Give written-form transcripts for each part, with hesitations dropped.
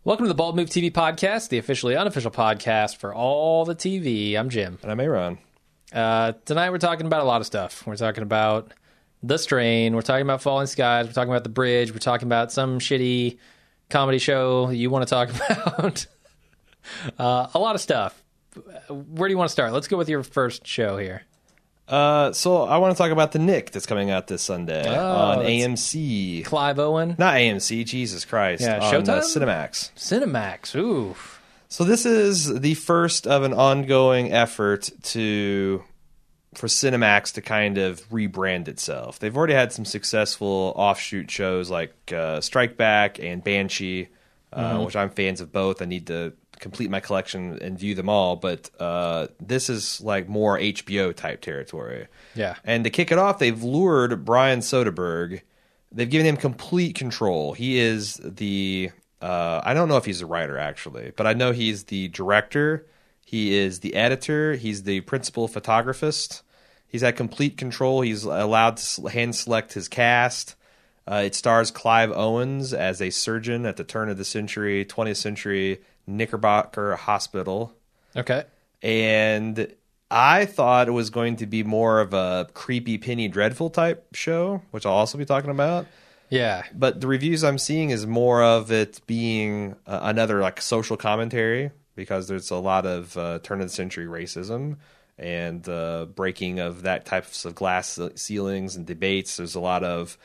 Welcome to the Bald Move TV podcast, the officially unofficial podcast for all the TV. I'm Jim. And I'm Aaron. Tonight we're talking about a lot of stuff. We're talking about The Strain. We're talking about Falling Skies. We're talking about The Bridge. We're talking about some shitty comedy show you want to talk about. A lot of stuff. Where do you want to start? Let's go with your first show here. So I want to talk about The Knick that's coming out this Sunday on that's AMC. Clive Owen. Not AMC, Jesus Christ. Yeah, on Showtime? Cinemax. Cinemax. Ooh. So this is the first of an ongoing effort for Cinemax to kind of rebrand itself. They've already had some successful offshoot shows like Strike Back and Banshee, which I'm fans of both. I need to complete my collection and view them all, but this is like more HBO type territory. Yeah. And to kick it off, they've lured Brian Soderbergh. They've given him complete control. He is the I don't know if he's a writer actually, but I know he's the director. He is the editor. He's the principal photographist. He's had complete control. He's allowed to hand select his cast. It stars Clive Owens as a surgeon at the turn of the century, 20th century Knickerbocker Hospital. Okay. And I thought it was going to be more of a creepy Penny Dreadful type show, which I'll also be talking about. Yeah. But the reviews I'm seeing is more of it being another like social commentary, because there's a lot of turn of the century racism and breaking of that types of glass ceilings and debates. There's a lot of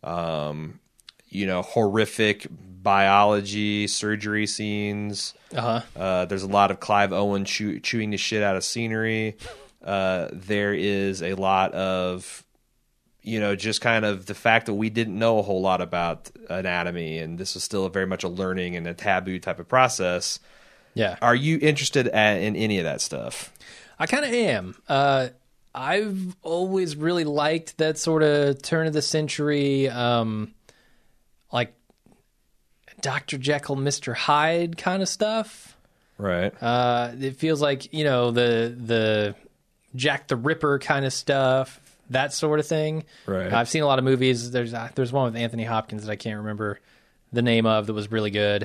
horrific biology surgery scenes. There's a lot of Clive Owen chewing the shit out of scenery. There is a lot of just kind of the fact that we didn't know a whole lot about anatomy, and this is still very much a learning and a taboo type of process. Yeah. Are you interested in any of that stuff? I kind of am. I've always really liked that sort of turn of the century, like Dr. Jekyll, Mr. Hyde kind of stuff. Right. It feels like, the Jack the Ripper kind of stuff, that sort of thing. Right. I've seen a lot of movies. There's one with Anthony Hopkins that I can't remember the name of that was really good.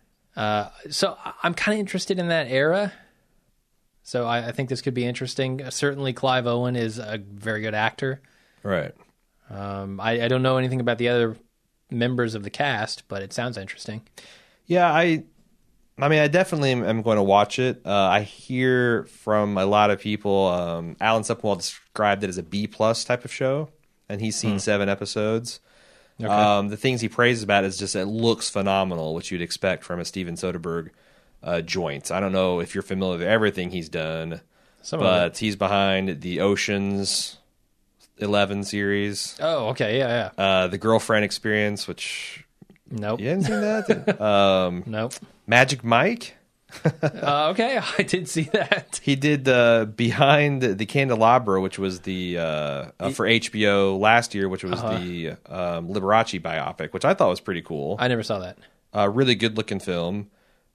So I'm kind of interested in that era. So I think this could be interesting. Certainly Clive Owen is a very good actor. Right. I don't know anything about the other members of the cast, but it sounds interesting. Yeah, I definitely am going to watch it. I hear from a lot of people, Alan Sepinwall described it as a B-plus type of show, and he's seen 7 episodes. Okay. The things he praises about is just it looks phenomenal, which you'd expect from a Steven Soderbergh joint. I don't know if you're familiar with everything he's done, but he's behind the Ocean's 11 series. Oh, okay, yeah. The Girlfriend Experience, which... Nope. You haven't seen that? Nope. Magic Mike? Okay, I did see that. He did Behind the Candelabra, which was the for HBO last year, which was the Liberace biopic, which I thought was pretty cool. I never saw that. Really good looking film.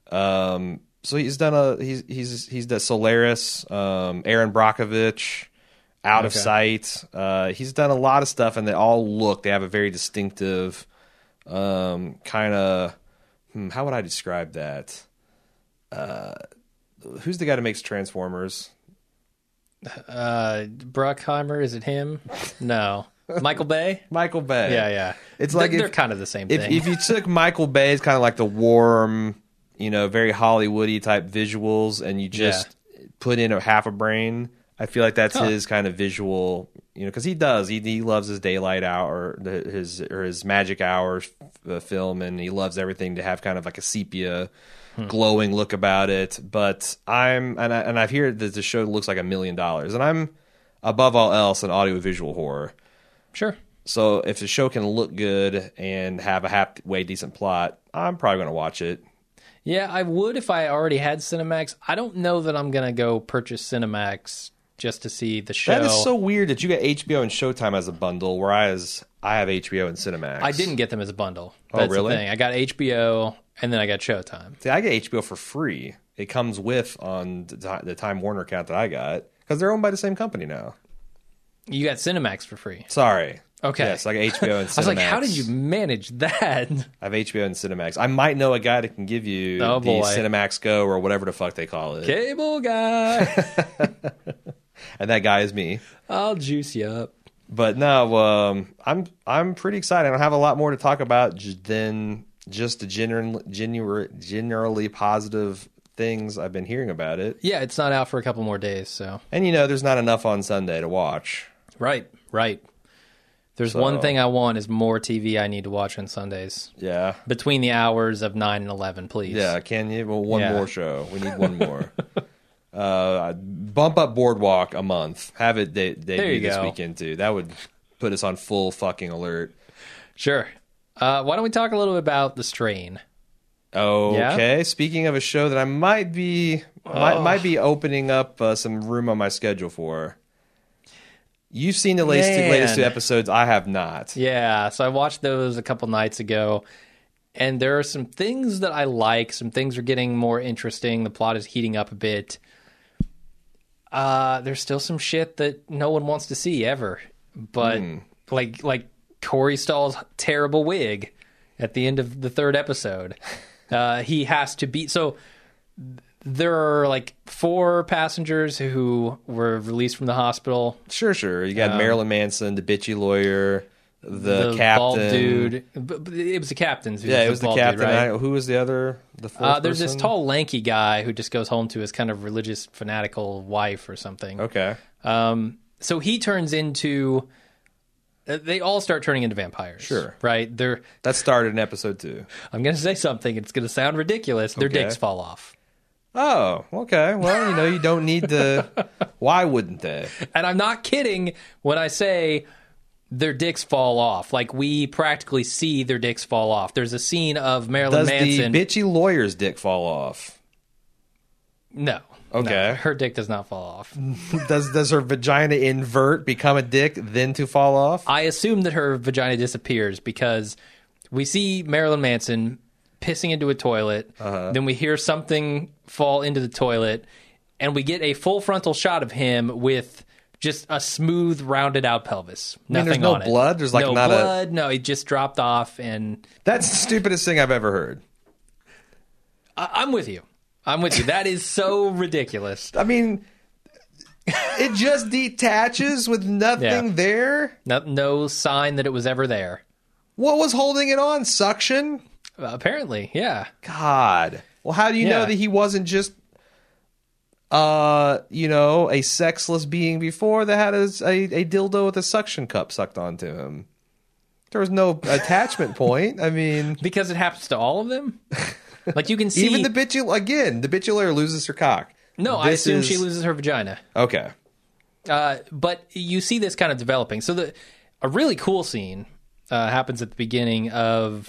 So he's done he's done Solaris, Aaron Brockovich, Out of Sight. He's done a lot of stuff, and they have a very distinctive kind of how would I describe that? Who's the guy that makes Transformers? Bruckheimer, is it him? No. Michael Bay? Michael Bay. Yeah. It's like they're kind of the same thing. If you took Michael Bay's kind of like the warm, very Hollywoody type visuals, and you just put in a half a brain, I feel like that's his kind of visual, because he loves his daylight hour, his magic hours film, and he loves everything to have kind of like a sepia glowing look about it. But I've heard that the show looks like $1 million, and I'm above all else an audiovisual horror. Sure. So if the show can look good and have a halfway decent plot, I'm probably going to watch it. Yeah, I would if I already had Cinemax. I don't know that I'm going to go purchase Cinemax just to see the show. That is so weird that you get HBO and Showtime as a bundle, whereas I have HBO and Cinemax. I didn't get them as a bundle. That's really? the thing. I got HBO, and then I got Showtime. See, I get HBO for free. It comes with on the Time Warner account that I got, because they're owned by the same company now. You got Cinemax for free. Sorry. Okay. Yeah, it's like HBO and Cinemax. I was like, how did you manage that? I have HBO and Cinemax. I might know a guy that can give you the Cinemax Go or whatever the fuck they call it. Cable guy. And that guy is me. I'll juice you up. But no, I'm pretty excited. I don't have a lot more to talk about than just the generally positive things I've been hearing about it. Yeah, it's not out for a couple more days, so. And there's not enough on Sunday to watch. Right. There's one thing I want is more TV I need to watch on Sundays. Yeah. Between the hours of 9 and 11, please. Yeah, can you? Well, one more show. We need one more. Bump up Boardwalk a month. Have it debut this weekend, too. That would put us on full fucking alert. Sure. Why don't we talk a little bit about The Strain? Okay. Yeah? Speaking of a show that I might be opening up some room on my schedule for. You've seen the latest 2 episodes. I have not. Yeah, so I watched those a couple nights ago, and there are some things that I like. Some things are getting more interesting. The plot is heating up a bit. There's still some shit that no one wants to see ever. But like Corey Stahl's terrible wig at the end of the 3rd episode. He has to be... So there are like 4 passengers who were released from the hospital. Sure. You got Marilyn Manson, the bitchy lawyer, the captain. Bald dude. It was the captain. It was the captain. Dude, right? Who was the other? The 4th There's person? this tall, lanky guy who just goes home to his kind of religious, fanatical wife or something. Okay. So he turns into... They all start turning into vampires. Sure. Right? That started in episode 2. I'm going to say something. It's going to sound ridiculous. Their dicks fall off. Oh, okay. Well, you don't need to... Why wouldn't they? And I'm not kidding when I say their dicks fall off. Like, we practically see their dicks fall off. There's a scene of Marilyn Manson... Does the bitchy lawyer's dick fall off? No. Okay. No, her dick does not fall off. Does her vagina invert, become a dick, then to fall off? I assume that her vagina disappears because we see Marilyn Manson pissing into a toilet. Then we hear something fall into the toilet, and we get a full frontal shot of him with just a smooth, rounded out pelvis. Nothing there's no on it. blood? There's like no not blood. No, he just dropped off, and that's the stupidest thing I've ever heard. I'm with you. That is so ridiculous. I mean, it just detaches with nothing there. No sign that it was ever there. What was holding it on? Suction? Apparently, yeah. God. Well, how do you know that he wasn't just, a sexless being before that had a dildo with a suction cup sucked onto him? There was no attachment point. I mean... Because it happens to all of them? Like, you can see... Even the bitchy lawyer loses her cock. No, I assume she loses her vagina. Okay. But you see this kind of developing. So a really cool scene happens at the beginning of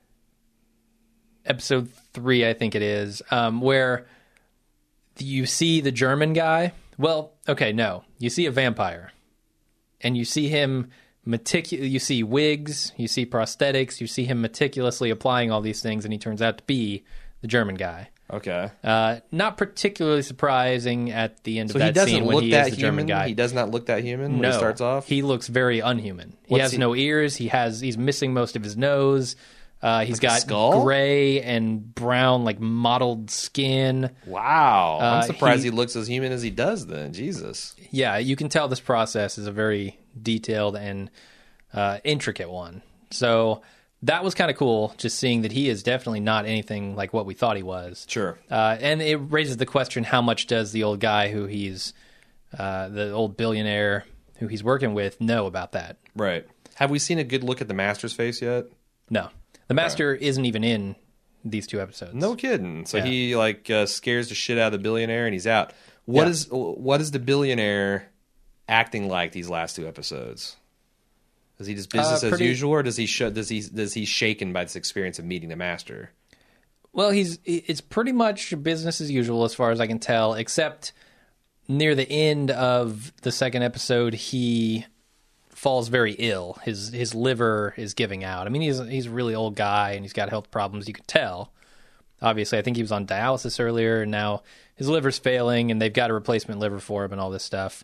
episode 3, I think it is, where you see the German guy. Well, okay, no. You see a vampire. And you see him... you see wigs, you see prosthetics, you see him meticulously applying all these things, and he turns out to be the German guy. Okay. Not particularly surprising at the end of that scene when he is the German guy. He does not look that human when he starts off? He looks very unhuman. He has no ears. He's missing most of his nose. He's got gray and brown, like mottled skin. Wow. I'm surprised he looks as human as he does then. Jesus. Yeah, you can tell this process is a very detailed and intricate one. So that was kind of cool, just seeing that he is definitely not anything like what we thought he was. Sure. And it raises the question, how much does the old guy who he's, the old billionaire who he's working with, know about that? Right. Have we seen a good look at the Master's face yet? No. The Master isn't even in these 2 episodes. No kidding. So he scares the shit out of the billionaire and he's out. What is the billionaire acting like these last 2 episodes? Is he just business as usual, or does he shaken by this experience of meeting the Master? Well, it's pretty much business as usual as far as I can tell, except near the end of the 2nd episode, he falls very ill. His liver is giving out. I mean, he's a really old guy and he's got health problems. You could tell. Obviously, I think he was on dialysis earlier, and now his liver's failing, and they've got a replacement liver for him and all this stuff.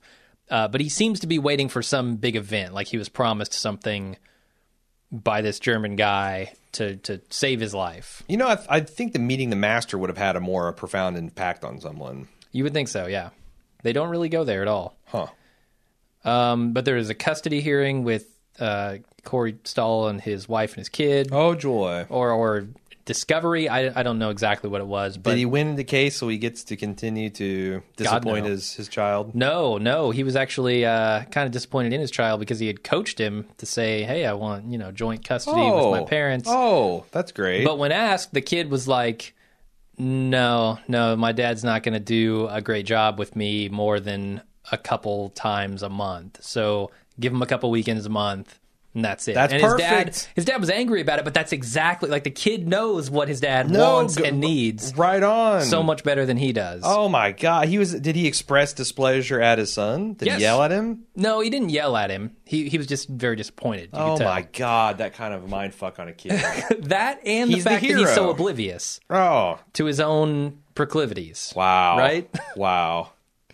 But he seems to be waiting for some big event, like he was promised something by this German guy to save his life. You know, I think the meeting the master would have had a more profound impact on someone. You would think so, yeah. They don't really go there at all. Huh. But there is a custody hearing with Corey Stoll and his wife and his kid. Oh, joy. Or discovery. I don't know exactly what it was. But did he win the case so he gets to continue to disappoint his child? No. He was actually kind of disappointed in his child because he had coached him to say, hey, I want joint custody with my parents. Oh, that's great. But when asked, the kid was like, no, my dad's not going to do a great job with me more than a couple times a month. So give him a couple weekends a month. And that's it. That's and perfect. His dad was angry about it, but that's exactly like the kid knows what his dad wants and needs. Right on. So much better than he does. Oh my God. Did he express displeasure at his son? Did he yell at him? No, he didn't yell at him. He was just very disappointed. Oh my God. That kind of mind fuck on a kid. That and the fact that he's so oblivious to his own proclivities. Wow. Right? Wow.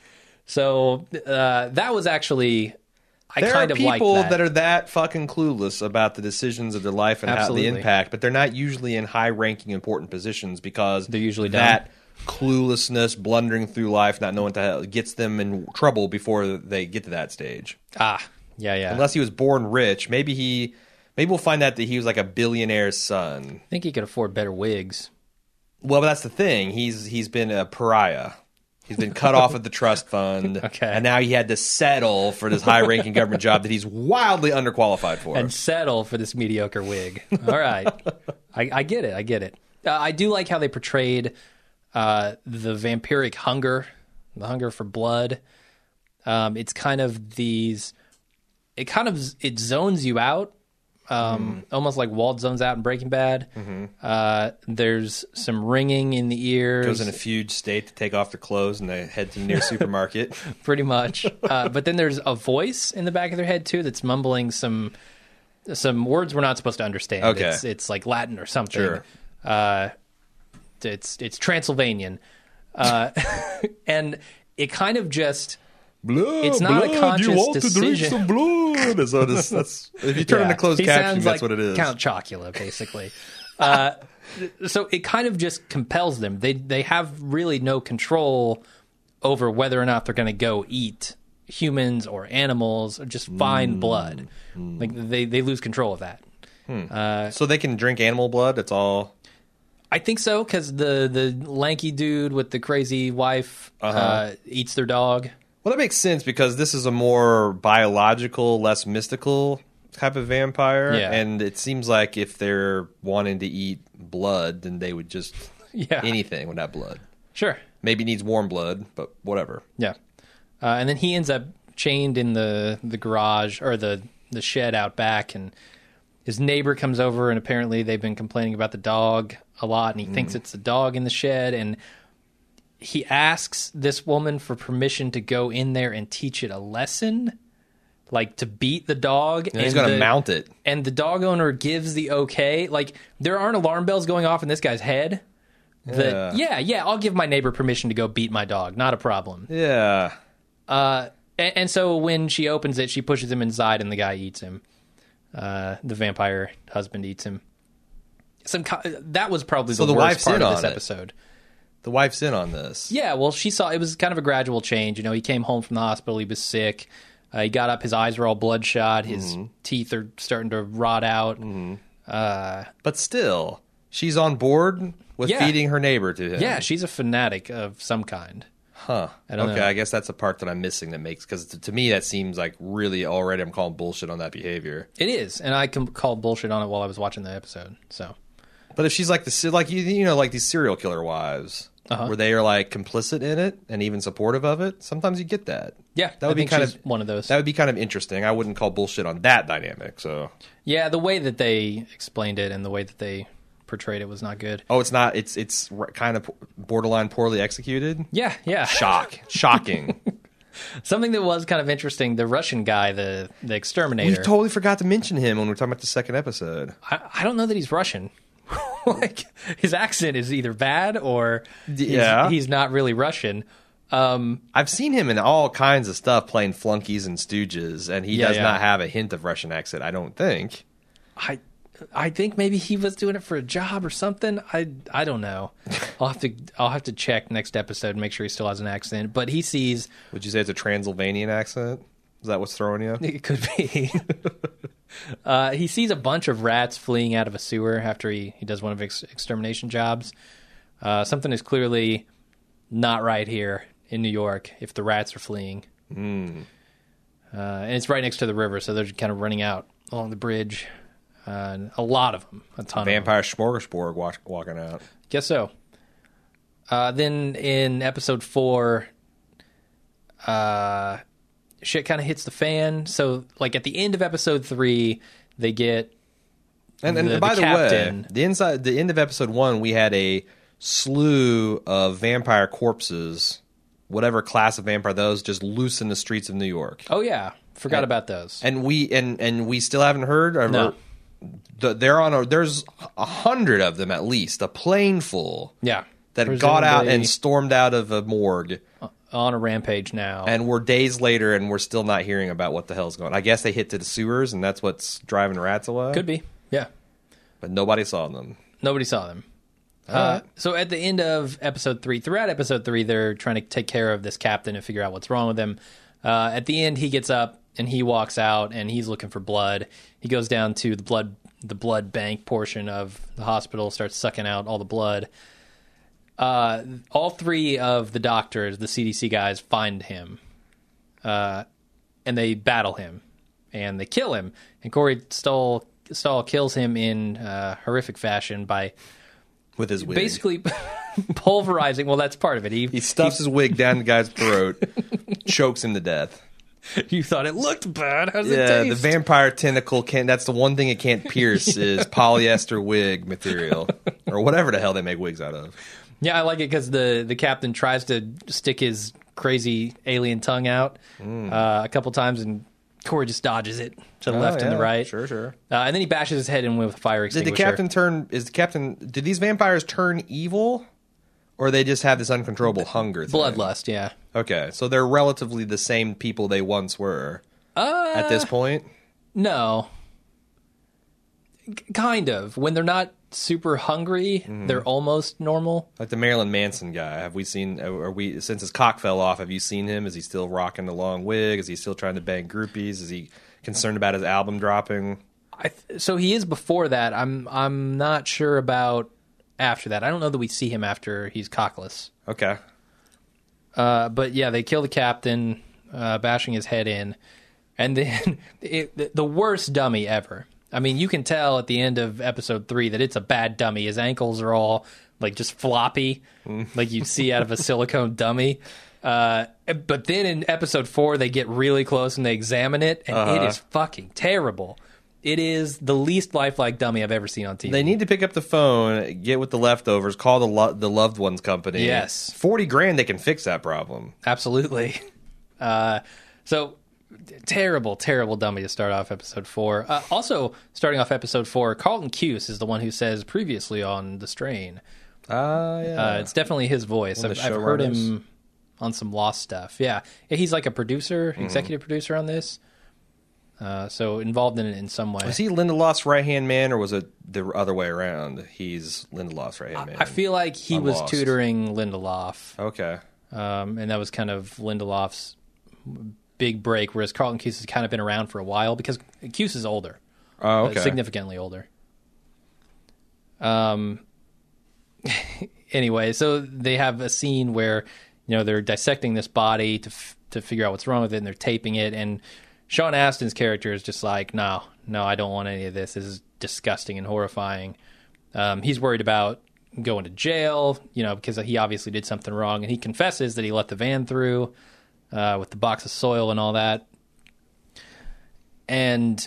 So that was actually... There are people that are that fucking clueless about the decisions of their life and how the impact, but they're not usually in high-ranking, important positions because they're usually that cluelessness, blundering through life, not knowing what the hell, gets them in trouble before they get to that stage. Yeah. Unless he was born rich, maybe we'll find out that he was like a billionaire's son. I think he could afford better wigs. Well, but that's the thing. He's been a pariah. He's been cut off of the trust fund, and now he had to settle for this high-ranking government job that he's wildly underqualified for. And settle for this mediocre wig. All right. I get it. I do like how they portrayed the vampiric hunger, the hunger for blood. It's kind of it zones you out. Almost like Walt zones out in Breaking Bad. There's some ringing in the ears. Goes in a fugue state to take off their clothes and they head to the near supermarket. Pretty much. But then there's a voice in the back of their head too that's mumbling some words we're not supposed to understand. Okay. It's like Latin or something. Sure. It's Transylvanian. And it kind of just... Blood, it's not a conscious you want decision. To drink some blood. So that's if you turn into closed captioning, that's what it is. Count Chocula, basically. So it kind of just compels them. They have really no control over whether or not they're going to go eat humans or animals or just find blood. Like they lose control of that. So they can drink animal blood. It's all. I think so because the lanky dude with the crazy wife eats their dog. Well, that makes sense because this is a more biological, less mystical type of vampire. Yeah. And it seems like if they're wanting to eat blood, then they would just anything with that blood. Sure. Maybe needs warm blood, but whatever. Yeah. And then he ends up chained in the garage or the shed out back, and his neighbor comes over, and apparently they've been complaining about the dog a lot, and he thinks it's the dog in the shed, and he asks this woman for permission to go in there and teach it a lesson, like to beat the dog. And he's going to mount it. And the dog owner gives the okay. Like, there aren't alarm bells going off in this guy's head. I'll give my neighbor permission to go beat my dog. Not a problem. Yeah. And so when she opens it, she pushes him inside and the guy eats him. The vampire husband eats him. That was probably the worst part of this episode. The wife's in on this. Yeah, well, she saw it was kind of a gradual change. He came home from the hospital. He was sick. He got up. His eyes were all bloodshot. His teeth are starting to rot out. But still, she's on board with feeding her neighbor to him. Yeah, she's a fanatic of some kind. Huh. Okay, I guess that's the part that I'm missing that makes... Because to me, that seems like really already I'm calling bullshit on that behavior. It is, and I called bullshit on it while I was watching the episode, so... But if she's like like these serial killer wives... where they are like complicit in it and even supportive of it. Sometimes you get that. Yeah, that would be kind of one of those. That would be kind of interesting. I wouldn't call bullshit on that dynamic. So yeah, the way that they explained it and the way that they portrayed it was not good. Oh, it's not. It's kind of borderline poorly executed. Yeah. Shocking. Something that was kind of interesting. The Russian guy, the exterminator. We totally forgot to mention him when we were talking about the second episode. I don't know that he's Russian. Like his accent is either bad or he's not really Russian, I've seen him in all kinds of stuff playing flunkies and stooges, and he does not have a hint of Russian accent, I don't think. I think maybe he was doing it for a job or something. I don't know. I'll have to check next episode and make sure he still has an accent. But he sees. Would you say it's a Transylvanian accent? Is that what's throwing you? It could be. He sees a bunch of rats fleeing out of a sewer after he does one of his extermination jobs. Something is clearly not right here in New York if the rats are fleeing. And it's right next to the river, so they're kind of running out along the bridge. A lot of them, a ton Vampire of them. smorgasbord walking out. Guess so. Then in episode 4, shit kind of hits the fan. So, like at the end of episode 3, they get and by the way, the end of episode 1, we had a slew of vampire corpses, whatever class of vampire those, just loose in the streets of New York. Oh yeah, forgot about those. And we still haven't heard. No. There's 100 of them at least, a plane full. Yeah, that got out and stormed out of a morgue on a rampage now. And we're days later, and we're still not hearing about what the hell's going on. I guess they hit to the sewers, and that's what's driving rats away. Could be, yeah. But nobody saw them. Nobody saw them. So at the end of episode 3, throughout episode 3, they're trying to take care of this captain and figure out what's wrong with him. At the end, he gets up and he walks out and he's looking for blood. He goes down to the blood bank portion of the hospital, starts sucking out all the blood. All 3 of the doctors, the CDC guys, find him, and they battle him, and they kill him. And Corey Stoll kills him in horrific fashion by with his wig, basically pulverizing. Well, that's part of it. He stuffs his wig down the guy's throat, chokes him to death. You thought it looked bad. How's it taste? The vampire tentacle can't. That's the one thing it can't pierce is polyester wig material or whatever the hell they make wigs out of. Yeah, I like it because the captain tries to stick his crazy alien tongue out a couple times, and Corey just dodges it to the left and the right. Sure. And then he bashes his head in with a fire extinguisher. Did these vampires turn evil? Or they just have this uncontrollable hunger thing? Bloodlust, yeah. Okay, so they're relatively the same people they once were at this point? No. Kind of. When they're not super hungry, they're almost normal. Like the Marilyn Manson guy. Have we seen, since his cock fell off, have you seen him? Is he still rocking the long wig? Is he still trying to bang groupies? Is he concerned about his album dropping? So he is before that. I'm not sure about after that. I don't know that we see him after he's cockless. Okay. But yeah, they kill the captain, bashing his head in. And then the worst dummy ever. I mean, you can tell at the end of episode 3 that it's a bad dummy. His ankles are all like just floppy, like you see out of a silicone dummy. But then in episode 4, they get really close and they examine it, and it is fucking terrible. It is the least lifelike dummy I've ever seen on TV. They need to pick up the phone, get with the leftovers, call the loved ones company. Yes. $40,000, they can fix that problem. Absolutely. So terrible dummy to start off episode 4. Also, starting off episode 4, Carlton Cuse is the one who says previously on The Strain. Yeah. It's definitely his voice. I've heard him on some Lost stuff. Yeah. He's like a producer, executive producer on this. So involved in it in some way. Was he Lindelof's right-hand man, or was it the other way around? He's Lindelof's right-hand man. I feel like he was tutoring Lindelof. Okay. And that was kind of Lindelof's big break, whereas Carlton Cuse has kind of been around for a while because Cuse is older. Oh, okay. Significantly older. Anyway, so they have a scene where, they're dissecting this body to figure out what's wrong with it, and they're taping it, and Sean Astin's character is just like, no, I don't want any of this. This is disgusting and horrifying. He's worried about going to jail, because he obviously did something wrong, and he confesses that he let the van through with the box of soil and all that. And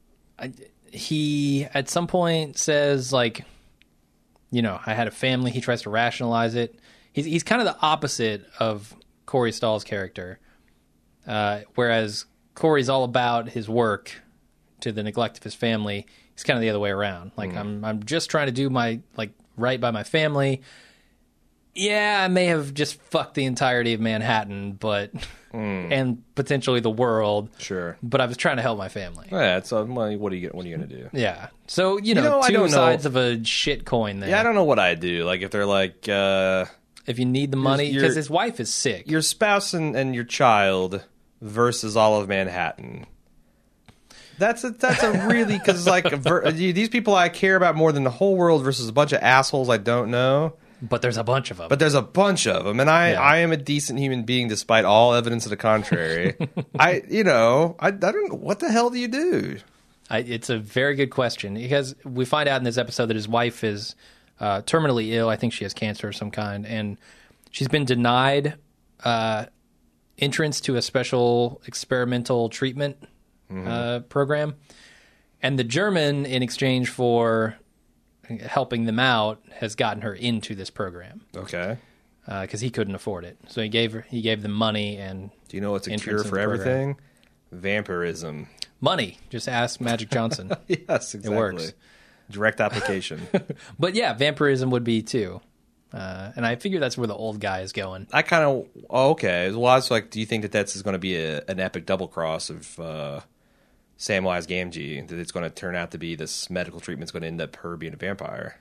he, at some point, says, like, I had a family. He tries to rationalize it. He's kind of the opposite of Corey Stoll's character, whereas Corey's all about his work to the neglect of his family. He's kind of the other way around. Like, I'm just trying to do my, right by my family. Yeah, I may have just fucked the entirety of Manhattan, but and potentially the world. Sure. But I was trying to help my family. Yeah. So what are you going to do? Yeah. So, I don't two know. sides of a shit coin there. Yeah, I don't know what I do. Like if they're like, if you need the money, because his wife is sick. Your spouse and your child versus all of Manhattan. That's a really, because like these people I care about more than the whole world versus a bunch of assholes I don't know. But there's a bunch of them. And I am a decent human being despite all evidence to the contrary. I don't know. What the hell do you do? It's a very good question, because we find out in this episode that his wife is terminally ill. I think she has cancer of some kind, and she's been denied entrance to a special experimental treatment program. And the German, in exchange for helping them out, has gotten her into this program. Okay. Because he couldn't afford it, so he gave them money and. Do you know what's a cure for everything? Vampirism. Money. Just ask Magic Johnson. Yes, exactly. It works. Direct application. But yeah, vampirism would be too. And I figure that's where the old guy is going. I kind of okay. Well, I was like, do you think that that's going to be an epic double cross of Samwise Gamgee? That it's going to turn out to be this medical treatment's going to end up her being a vampire?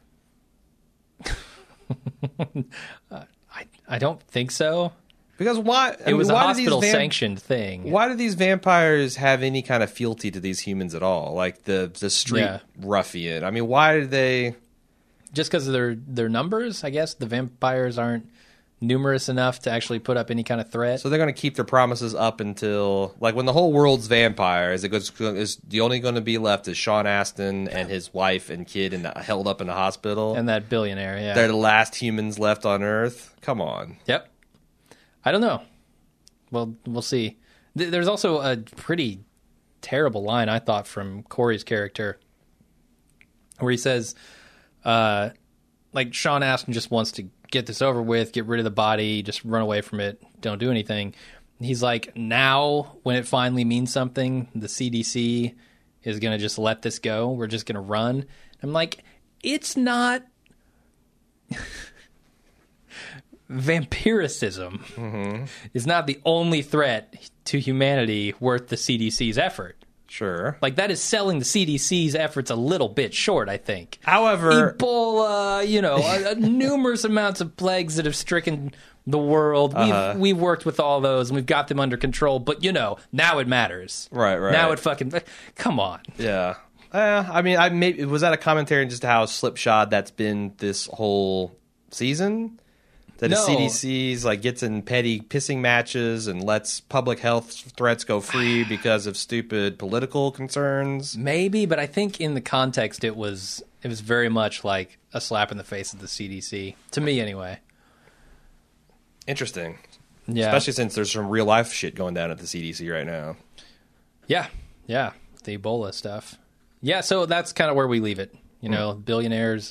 I don't think so. Because why? It was a hospital-sanctioned thing. Why do these vampires have any kind of fealty to these humans at all? Like the street ruffian. I mean, why do they? Just because of their numbers, I guess. The vampires aren't numerous enough to actually put up any kind of threat. So they're going to keep their promises up until, like, when the whole world's vampires, is the only going to be left is Sean Astin and his wife and kid held up in the hospital. And that billionaire, yeah. They're the last humans left on Earth. Come on. Yep. I don't know. Well, we'll see. There's also a pretty terrible line, I thought, from Corey's character, where he says, like, Sean Astin just wants to get this over with, get rid of the body, just run away from it, don't do anything. He's like, now, when it finally means something, the CDC is going to just let this go. We're just going to run. I'm like, it's not... Vampiricism is not the only threat to humanity worth the CDC's effort. Sure. Like, that is selling the CDC's efforts a little bit short, I think. However... Ebola, numerous amounts of plagues that have stricken the world. We've worked with all those, and we've got them under control. But, now it matters. Right. Now it fucking... Come on. Yeah. I mean, was that a commentary on just how slipshod that's been this whole season? That the CDC's like gets in petty pissing matches and lets public health threats go free because of stupid political concerns. Maybe, but I think in the context it was very much like a slap in the face of the CDC. To me, anyway. Interesting. Yeah. Especially since there's some real life shit going down at the CDC right now. Yeah. The Ebola stuff. Yeah, so that's kind of where we leave it. Billionaires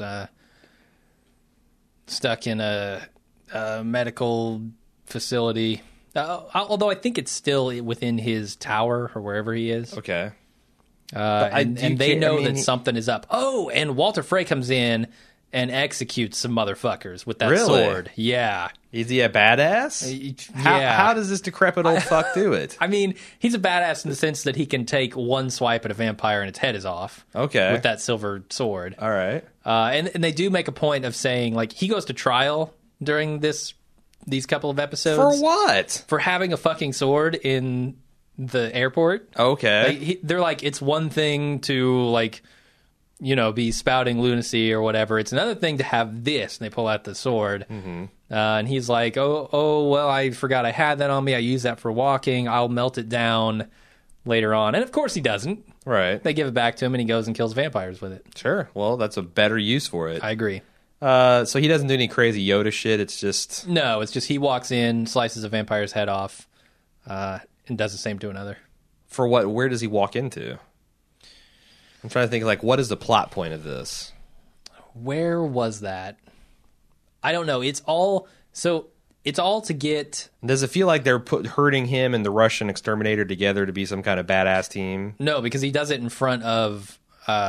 stuck in a medical facility, although I think it's still within his tower or wherever he is. Okay. And they know that something is up. Oh, and Walter Frey comes in and executes some motherfuckers with that sword. Yeah. Is he a badass? How does this decrepit old fuck do it? I mean, he's a badass in the sense that he can take one swipe at a vampire and its head is off. Okay. With that silver sword. All right. And they do make a point of saying, like, he goes to trial during these couple of episodes. For what? For having a fucking sword in the airport. Okay. They're like, it's one thing to, like, be spouting lunacy or whatever. It's another thing to have this. And they pull out the sword. Mm-hmm. And he's like, oh, well, I forgot I had that on me. I use that for walking. I'll melt it down later on. And of course he doesn't. Right. They give it back to him and he goes and kills vampires with it. Sure. Well, that's a better use for it. I agree. So he doesn't do any crazy Yoda shit. It's just... No, it's just he walks in, slices a vampire's head off, and does the same to another. For what? Where does he walk into? I'm trying to think, like, what is the plot point of this? Where was that? I don't know. It's all to get... Does it feel like they're herding him and the Russian exterminator together to be some kind of badass team? No, because he does it in front of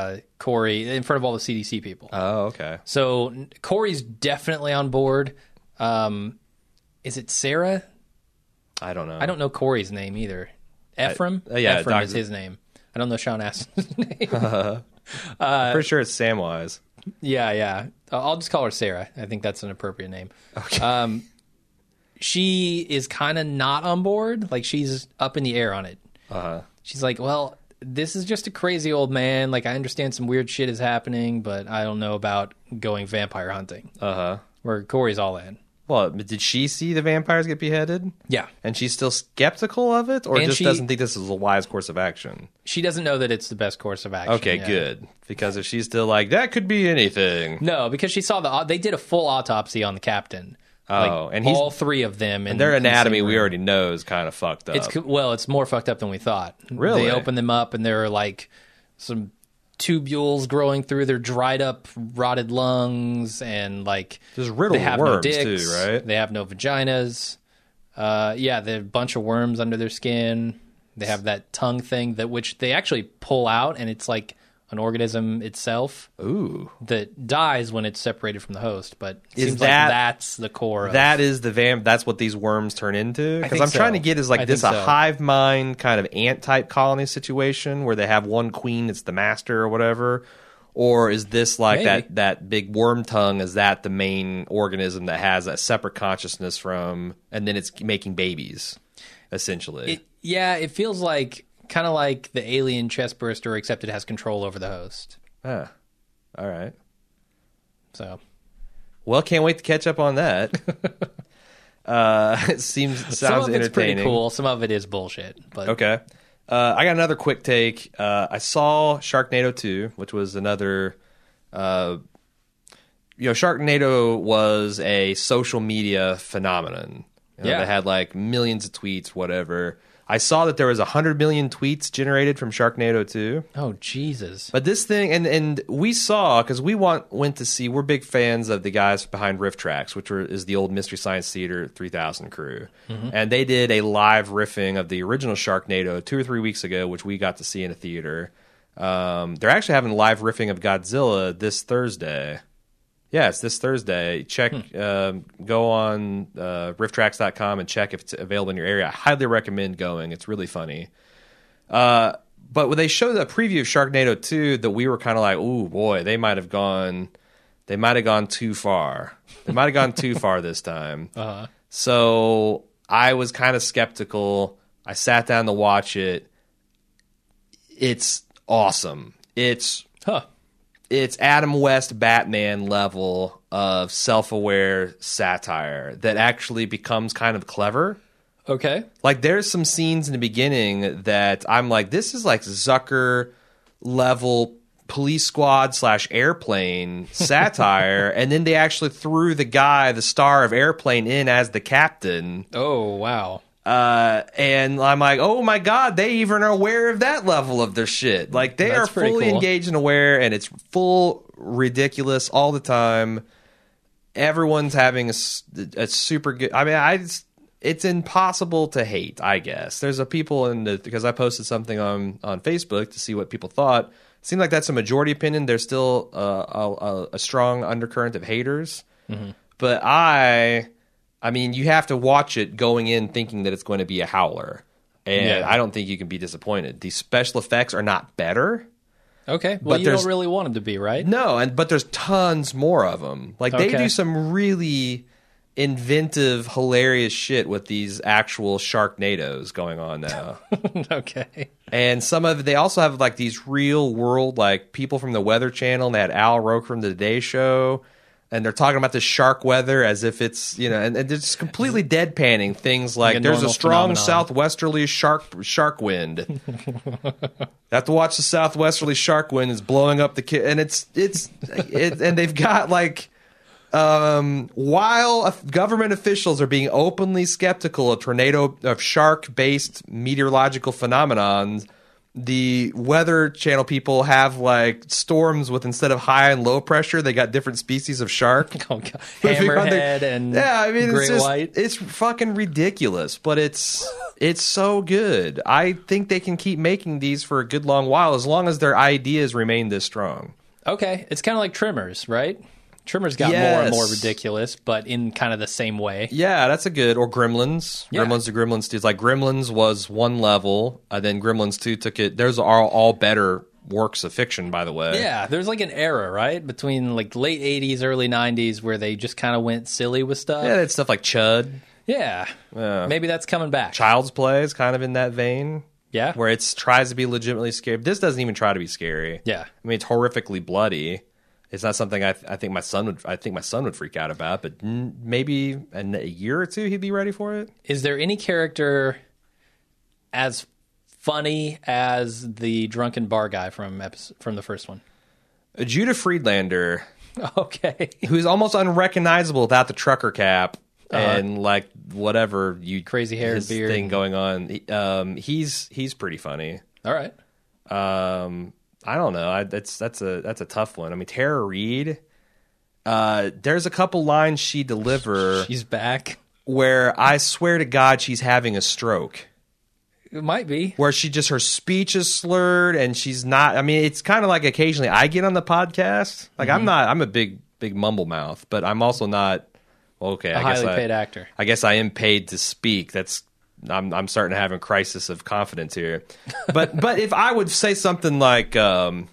Corey, in front of all the CDC people. Oh, okay. So Corey's definitely on board. Is it Sarah? I don't know. I don't know Corey's name either. Ephraim? Yeah, Ephraim is his name. I don't know Sean Astin's name. I'm pretty sure it's Samwise. Yeah. I'll just call her Sarah. I think that's an appropriate name. Okay. She is kind of not on board. Like, she's up in the air on it. She's like, well, this is just a crazy old man. Like, I understand some weird shit is happening, but I don't know about going vampire hunting. Where Corey's all in. Well, did she see the vampires get beheaded? Yeah. And she's still skeptical of it, or And just she- doesn't think this is a wise course of action? She doesn't know that it's the best course of action. Okay, yet. good. Because if she's still like, that could be anything. No, because she saw they did a full autopsy on the captain. Oh, like, and he's, all three of them. and their in the anatomy same we room. already know is kind of fucked up. It's more fucked up than we thought. Really? They opened them up, and there are like some tubules growing through their dried up, rotted lungs, and like Just riddled they have worms no dicks, too, right? They have no vaginas. Yeah, they have a bunch of worms under their skin. They have that tongue thing which they actually pull out, and it's like an organism itself Ooh. that dies when it's separated from the host. But it Is seems that- like that's the core. That is that's what these worms turn into? Because think I'm so. trying to get is I like this think a so. hive mind kind of ant type colony situation where they have one queen that's the master or whatever, or is this like Maybe. that big worm tongue? Is that the main organism that has that separate consciousness from, and then it's making babies, essentially? It feels like kind of like the alien chest burster, except it has control over the host. All right. So Well, can't wait to catch up on that. It sounds some of it's entertaining. pretty cool. Some of it is bullshit. But Okay. I got another quick take. I saw Sharknado 2, which was another. Sharknado was a social media phenomenon. Yeah. That had like millions of tweets, whatever. I saw that there was 100 million tweets generated from Sharknado 2. oh Jesus, But this thing, and we saw, because we went to see, we're big fans of the guys behind Riff Tracks, which is the old Mystery Science Theater 3000 crew. And they did a live riffing of the original Sharknado 2 or 3 weeks ago, which we got to see in a theater. They're actually having a live riffing of Godzilla this Thursday. Yeah, it's this Thursday. Check, go on rifftracks.com and check if it's available in your area. I highly recommend going. It's really funny. But when they showed a preview of Sharknado 2, that we were kind of like, ooh, boy, they might have gone too far. They might have gone too far this time. So I was kind of skeptical. I sat down to watch it. It's awesome. It's Adam West Batman level of self-aware satire that actually becomes kind of clever. okay. Like, there's some scenes in the beginning that I'm like, this is like Zucker level Police Squad / Airplane satire. And then they actually threw the star of Airplane, in as the captain. Oh wow. And I'm like, oh my God, they even are aware of that level of their shit. Like, they That's are pretty fully cool. engaged and aware, and it's full ridiculous all the time. Everyone's having a super good. I mean, it's impossible to hate, I guess. There's people because I posted something on Facebook to see what people thought. It seemed like that's a majority opinion. There's still a strong undercurrent of haters. But I mean, you have to watch it going in thinking that it's going to be a howler. And Yeah. I don't think you can be disappointed. The special effects are not better. Okay. But Well, you there's- don't really want them to be, right? No, but there's tons more of them. Like, they Okay. do some really inventive, hilarious shit with these actual Sharknadoes going on now. Okay. And some of they also have like these real world, like, people from the Weather Channel. And they had Al Roker from the Today Show. And they're talking about the shark weather as if it's, and they're just completely deadpanning things like Like a there's a normal strong phenomenon. southwesterly shark wind. Have to watch the southwesterly shark wind is blowing up the and it's and they've got like while government officials are being openly skeptical of shark-based meteorological phenomenons, the Weather Channel people have like storms with, instead of high and low pressure, they got different species of shark. Oh, God. Hammerhead and Great Great White. It's fucking ridiculous, but it's so good. I think they can keep making these for a good long while as long as their ideas remain this strong. Okay. It's kind of like Trimmers, right? Tremors got more and more ridiculous, but in kind of the same way. Yeah, that's a good. Or Gremlins. Yeah. Gremlins to Gremlins 2. It's like Gremlins was one level, and then Gremlins 2 took it. Those are all better works of fiction, by the way. Yeah, there's like an era, right? Between like late 80s, early 90s where they just kind of went silly with stuff. Yeah, it's stuff like Chud. Yeah. Maybe that's coming back. Child's Play is kind of in that vein. Yeah. Where it tries to be legitimately scary. This doesn't even try to be scary. Yeah. I mean, it's horrifically bloody. It's not something I think my son would freak out about, but maybe in a year or two he'd be ready for it. Is there any character as funny as the drunken bar guy from the first one? Judah Friedlander, Okay. who's almost unrecognizable without the trucker cap and like whatever Crazy hair and beard thing going on. He's pretty funny. All right. I don't know. That's a tough one. I mean, Tara Reid. There's a couple lines she delivers She's back. where I swear to God she's having a stroke. It might be. Where her speech is slurred and she's not. I mean, it's kind of like occasionally I get on the podcast. Like I'm a big mumble mouth, but I'm also not. Okay, A highly paid actor. I guess I am paid to speak. I'm starting to have a crisis of confidence here. But if I would say something like, tornado,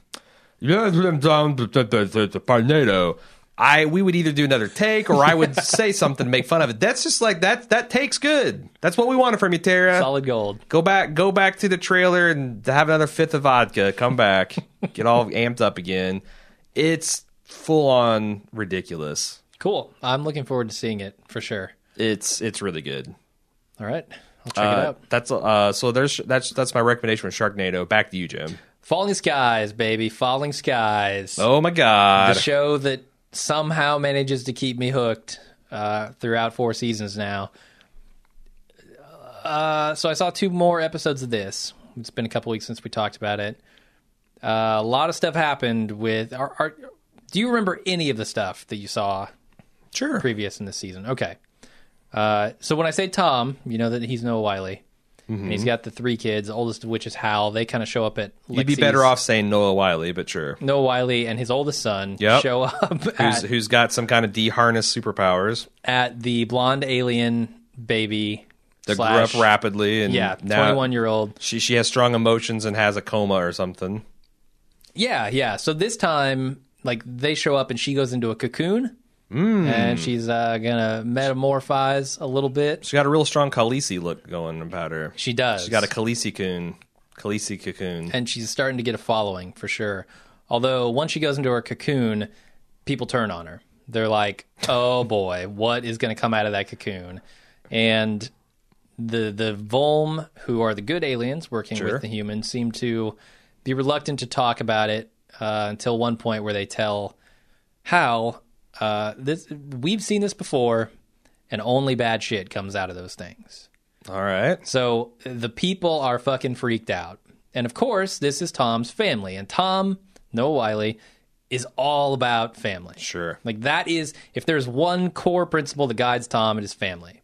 we would either do another take or I would say something to make fun of it. That's just like that take's good. That's what we wanted from you, Tara. Solid gold. Go back to the trailer and have another fifth of vodka. Come back. Get all amped up again. It's full on ridiculous. Cool. I'm looking forward to seeing it for sure. It's really good. All right. I'll check it out. That's my recommendation for Sharknado. Back to you, Jim. Falling Skies, baby. Falling Skies. Oh my God. The show that somehow manages to keep me hooked throughout 4 seasons now. So I saw 2 more episodes of this. It's been a couple weeks since we talked about it. A lot of stuff happened with... do you remember any of the stuff that you saw previous in this season? Okay. So when I say Tom, you know that he's Noah Wyle. And he's got the 3 kids, the oldest of which is Hal. They kind of show up at Lexi's. You'd be better off saying Noah Wyle, but sure. Noah Wyle and his oldest son show up who's got some kind of de-harness superpowers. At the blonde alien baby that grew up rapidly. And 21-year-old. She has strong emotions and has a coma or something. Yeah. So this time, like, they show up and she goes into a cocoon. And she's gonna metamorphise a little bit. She's got a real strong Khaleesi look going about her. She does. She's got a Khaleesi cocoon. And she's starting to get a following, for sure. Although, once she goes into her cocoon, people turn on her. They're like, oh boy, what is going to come out of that cocoon? And the Volm, who are the good aliens working with the humans, seem to be reluctant to talk about it until one point where they tell Hal... we've seen this before, and only bad shit comes out of those things. All right. So the people are fucking freaked out. And of course, this is Tom's family. And Tom, Noah Wyle, is all about family. Sure. Like, that is, if there's one core principle that guides Tom, it is family.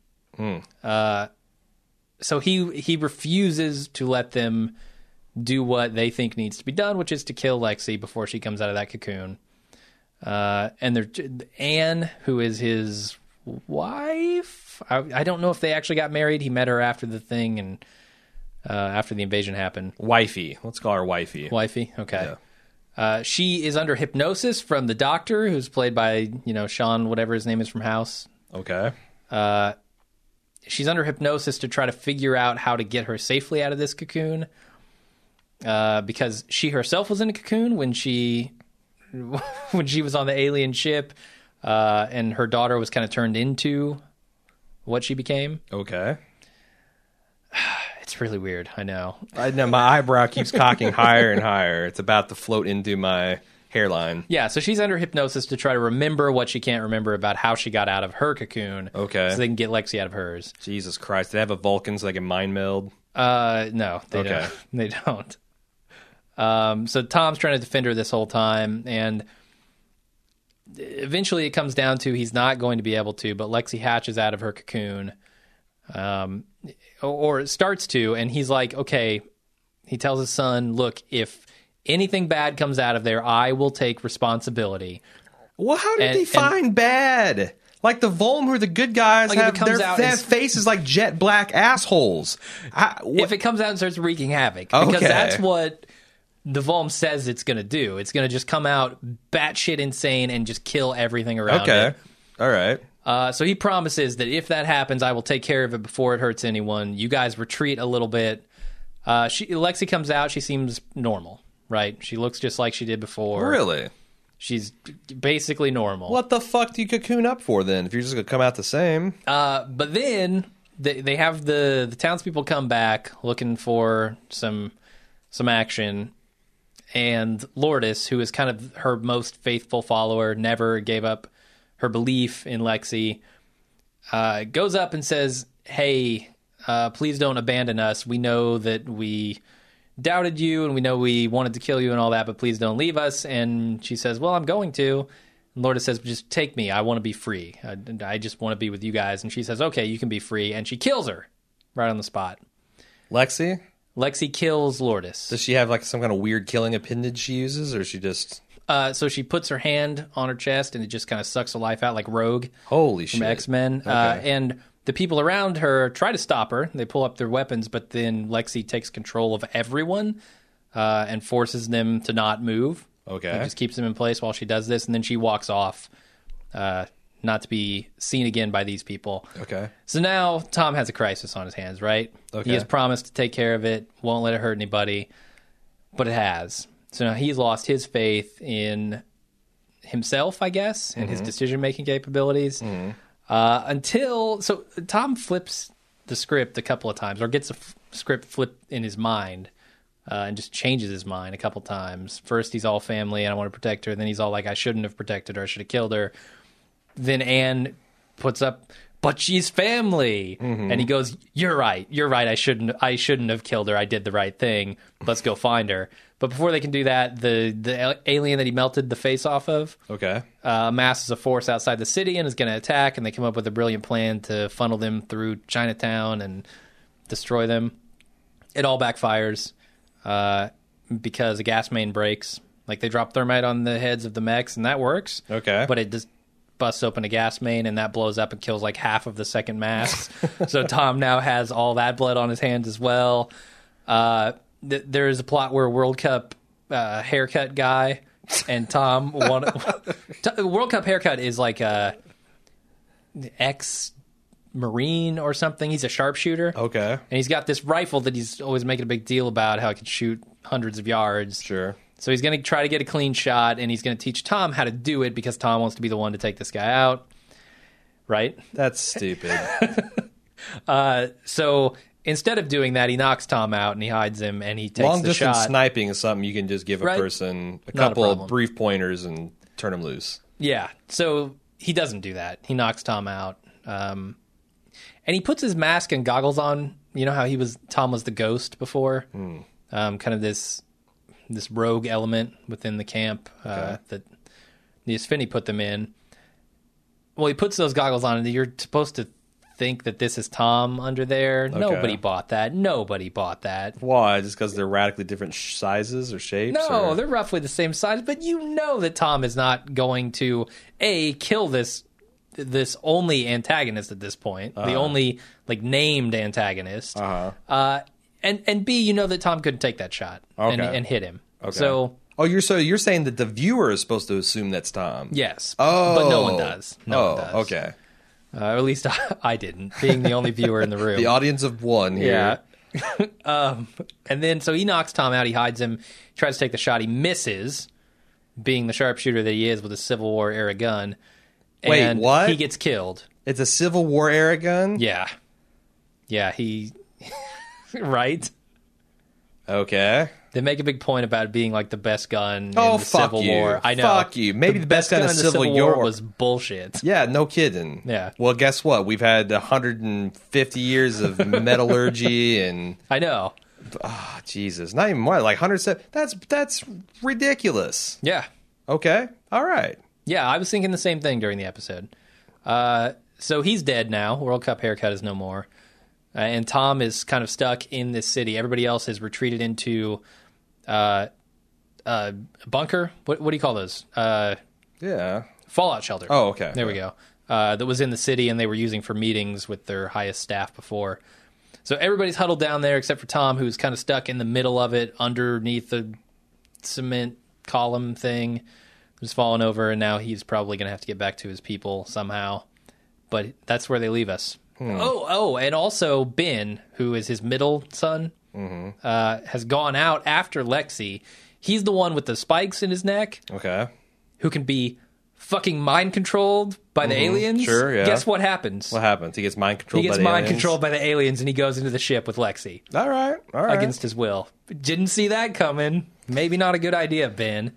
So he refuses to let them do what they think needs to be done, which is to kill Lexi before she comes out of that cocoon. And Anne, who is his wife, I don't know if they actually got married. He met her after the thing and after the invasion happened. Wifey. Let's call her Wifey. Wifey, okay. Yeah. She is under hypnosis from the doctor, who's played by, Sean, whatever his name is from House. Okay. She's under hypnosis to try to figure out how to get her safely out of this cocoon. Because she herself was in a cocoon when she was on the alien ship, and her daughter was kind of turned into what she became. Okay. It's really weird, I know. I know, my eyebrow keeps cocking higher and higher. It's about to float into my hairline. Yeah, so she's under hypnosis to try to remember what she can't remember about how she got out of her cocoon. Okay. So they can get Lexi out of hers. Jesus Christ. Do they have a Vulcan so they can mind meld? No, they don't. They don't. So Tom's trying to defend her this whole time, and eventually it comes down to he's not going to be able to, but Lexi hatches out of her cocoon, or it starts to, and he's like, okay, he tells his son, look, if anything bad comes out of there, I will take responsibility. Well, how did he find bad? Like the Volm, who are the good guys, like have their faces like jet black assholes. If it comes out and starts wreaking havoc, because that's what the Volm says it's going to do. It's going to just come out batshit insane and just kill everything around it. All right. So he promises that if that happens, I will take care of it before it hurts anyone. You guys retreat a little bit. Lexi comes out. She seems normal, right? She looks just like she did before. Really? She's basically normal. What the fuck do you cocoon up for then? If you're just going to come out the same? But then they have the townspeople come back looking for some action. And Lourdes, who is kind of her most faithful follower, never gave up her belief in Lexi, goes up and says, hey, please don't abandon us. We know that we doubted you and we know we wanted to kill you and all that, but please don't leave us. And she says, well, I'm going to. And Lourdes says, just take me. I want to be free. I just want to be with you guys. And she says, okay, you can be free. And she kills her right on the spot. Lexi kills Lourdes. Does she have like some kind of weird killing appendage she uses, or she just... So she puts her hand on her chest and it just kind of sucks her life out like Rogue. Holy shit. From X-Men. Okay. And the people around her try to stop her. They pull up their weapons, but then Lexi takes control of everyone and forces them to not move. Okay. And just keeps them in place while she does this, and then she walks off, not to be seen again by these people. Okay. So now Tom has a crisis on his hands, right? Okay. He has promised to take care of it, won't let it hurt anybody, but it has. So now he's lost his faith in himself, I guess, and his decision-making capabilities. So Tom flips the script a couple of times, or gets a script flipped in his mind, and just changes his mind a couple times. First, he's all family, and I want to protect her. Then he's all like, I shouldn't have protected her. I should have killed her. Then Anne puts up, but she's family. And he goes, you're right. I shouldn't have killed her. I did the right thing. Let's go find her. But before they can do that, the alien that he melted the face off of amasses a force outside the city and is going to attack, and they come up with a brilliant plan to funnel them through Chinatown and destroy them. It all backfires because a gas main breaks. Like, they drop thermite on the heads of the mechs, and that works. Okay. But it just busts open a gas main, and that blows up and kills like half of the second masks. So Tom now has all that blood on his hands as well. There is a plot where World Cup haircut guy and Tom World Cup haircut is like a ex-Marine or something. He's a sharpshooter. Okay. And he's got this rifle that he's always making a big deal about how he can shoot hundreds of yards. Sure. So he's going to try to get a clean shot, and he's going to teach Tom how to do it because Tom wants to be the one to take this guy out. Right? That's stupid. So instead of doing that, he knocks Tom out and he hides him and he takes the shot. Long-distance sniping is something you can just give a person a couple of brief pointers and turn him loose. Yeah. So he doesn't do that. He knocks Tom out. And he puts his mask and goggles on. You know how Tom was the ghost before? Kind of this rogue element within the camp that the Isfini put them in. Well, he puts those goggles on and you're supposed to think that this is Tom under there. Okay. Nobody bought that. Why? Just because they're radically different sizes or shapes? No, they're roughly the same size, but you know that Tom is not going to, kill this only antagonist at this point, the only named antagonist. And B, you know that Tom couldn't take that shot and hit him. Okay. So you're saying that the viewer is supposed to assume that's Tom? Yes. But no one does. No one does. Okay. Or at least I didn't, being the only viewer in the room. The audience of one here. Yeah. And then, so he knocks Tom out. He hides him. Tries to take the shot. He misses, being the sharpshooter that he is with a Civil War era gun. And wait, what? He gets killed. It's a Civil War era gun? Yeah. Yeah, he... right? Okay. They make a big point about it being like the best gun in the Civil War. I know. Fuck you. Maybe the best gun in the Civil War was bullshit. Yeah, no kidding. Yeah. Well, guess what? We've had 150 years of metallurgy and... I know. Oh, Jesus. Not even more. Like 107. That's ridiculous. Yeah. Okay. All right. Yeah, I was thinking the same thing during the episode. So he's dead now. World Cup haircut is no more. And Tom is kind of stuck in this city. Everybody else has retreated into a bunker. What do you call those? Yeah. Fallout shelter. Oh, okay. There we go. That was in the city, and they were using for meetings with their highest staff before. So everybody's huddled down there except for Tom, who's kind of stuck in the middle of it underneath the cement column thing. Who's fallen over, and now he's probably going to have to get back to his people somehow. But that's where they leave us. Oh, and also Ben, who is his middle son, has gone out after Lexi. He's the one with the spikes in his neck. Okay. Who can be fucking mind controlled by the aliens. Sure, yeah. Guess what happens? What happens? He gets mind controlled by the mind aliens? controlled by the aliens, and he goes into the ship with Lexi. All right. Against his will. Didn't see that coming. Maybe not a good idea, Ben.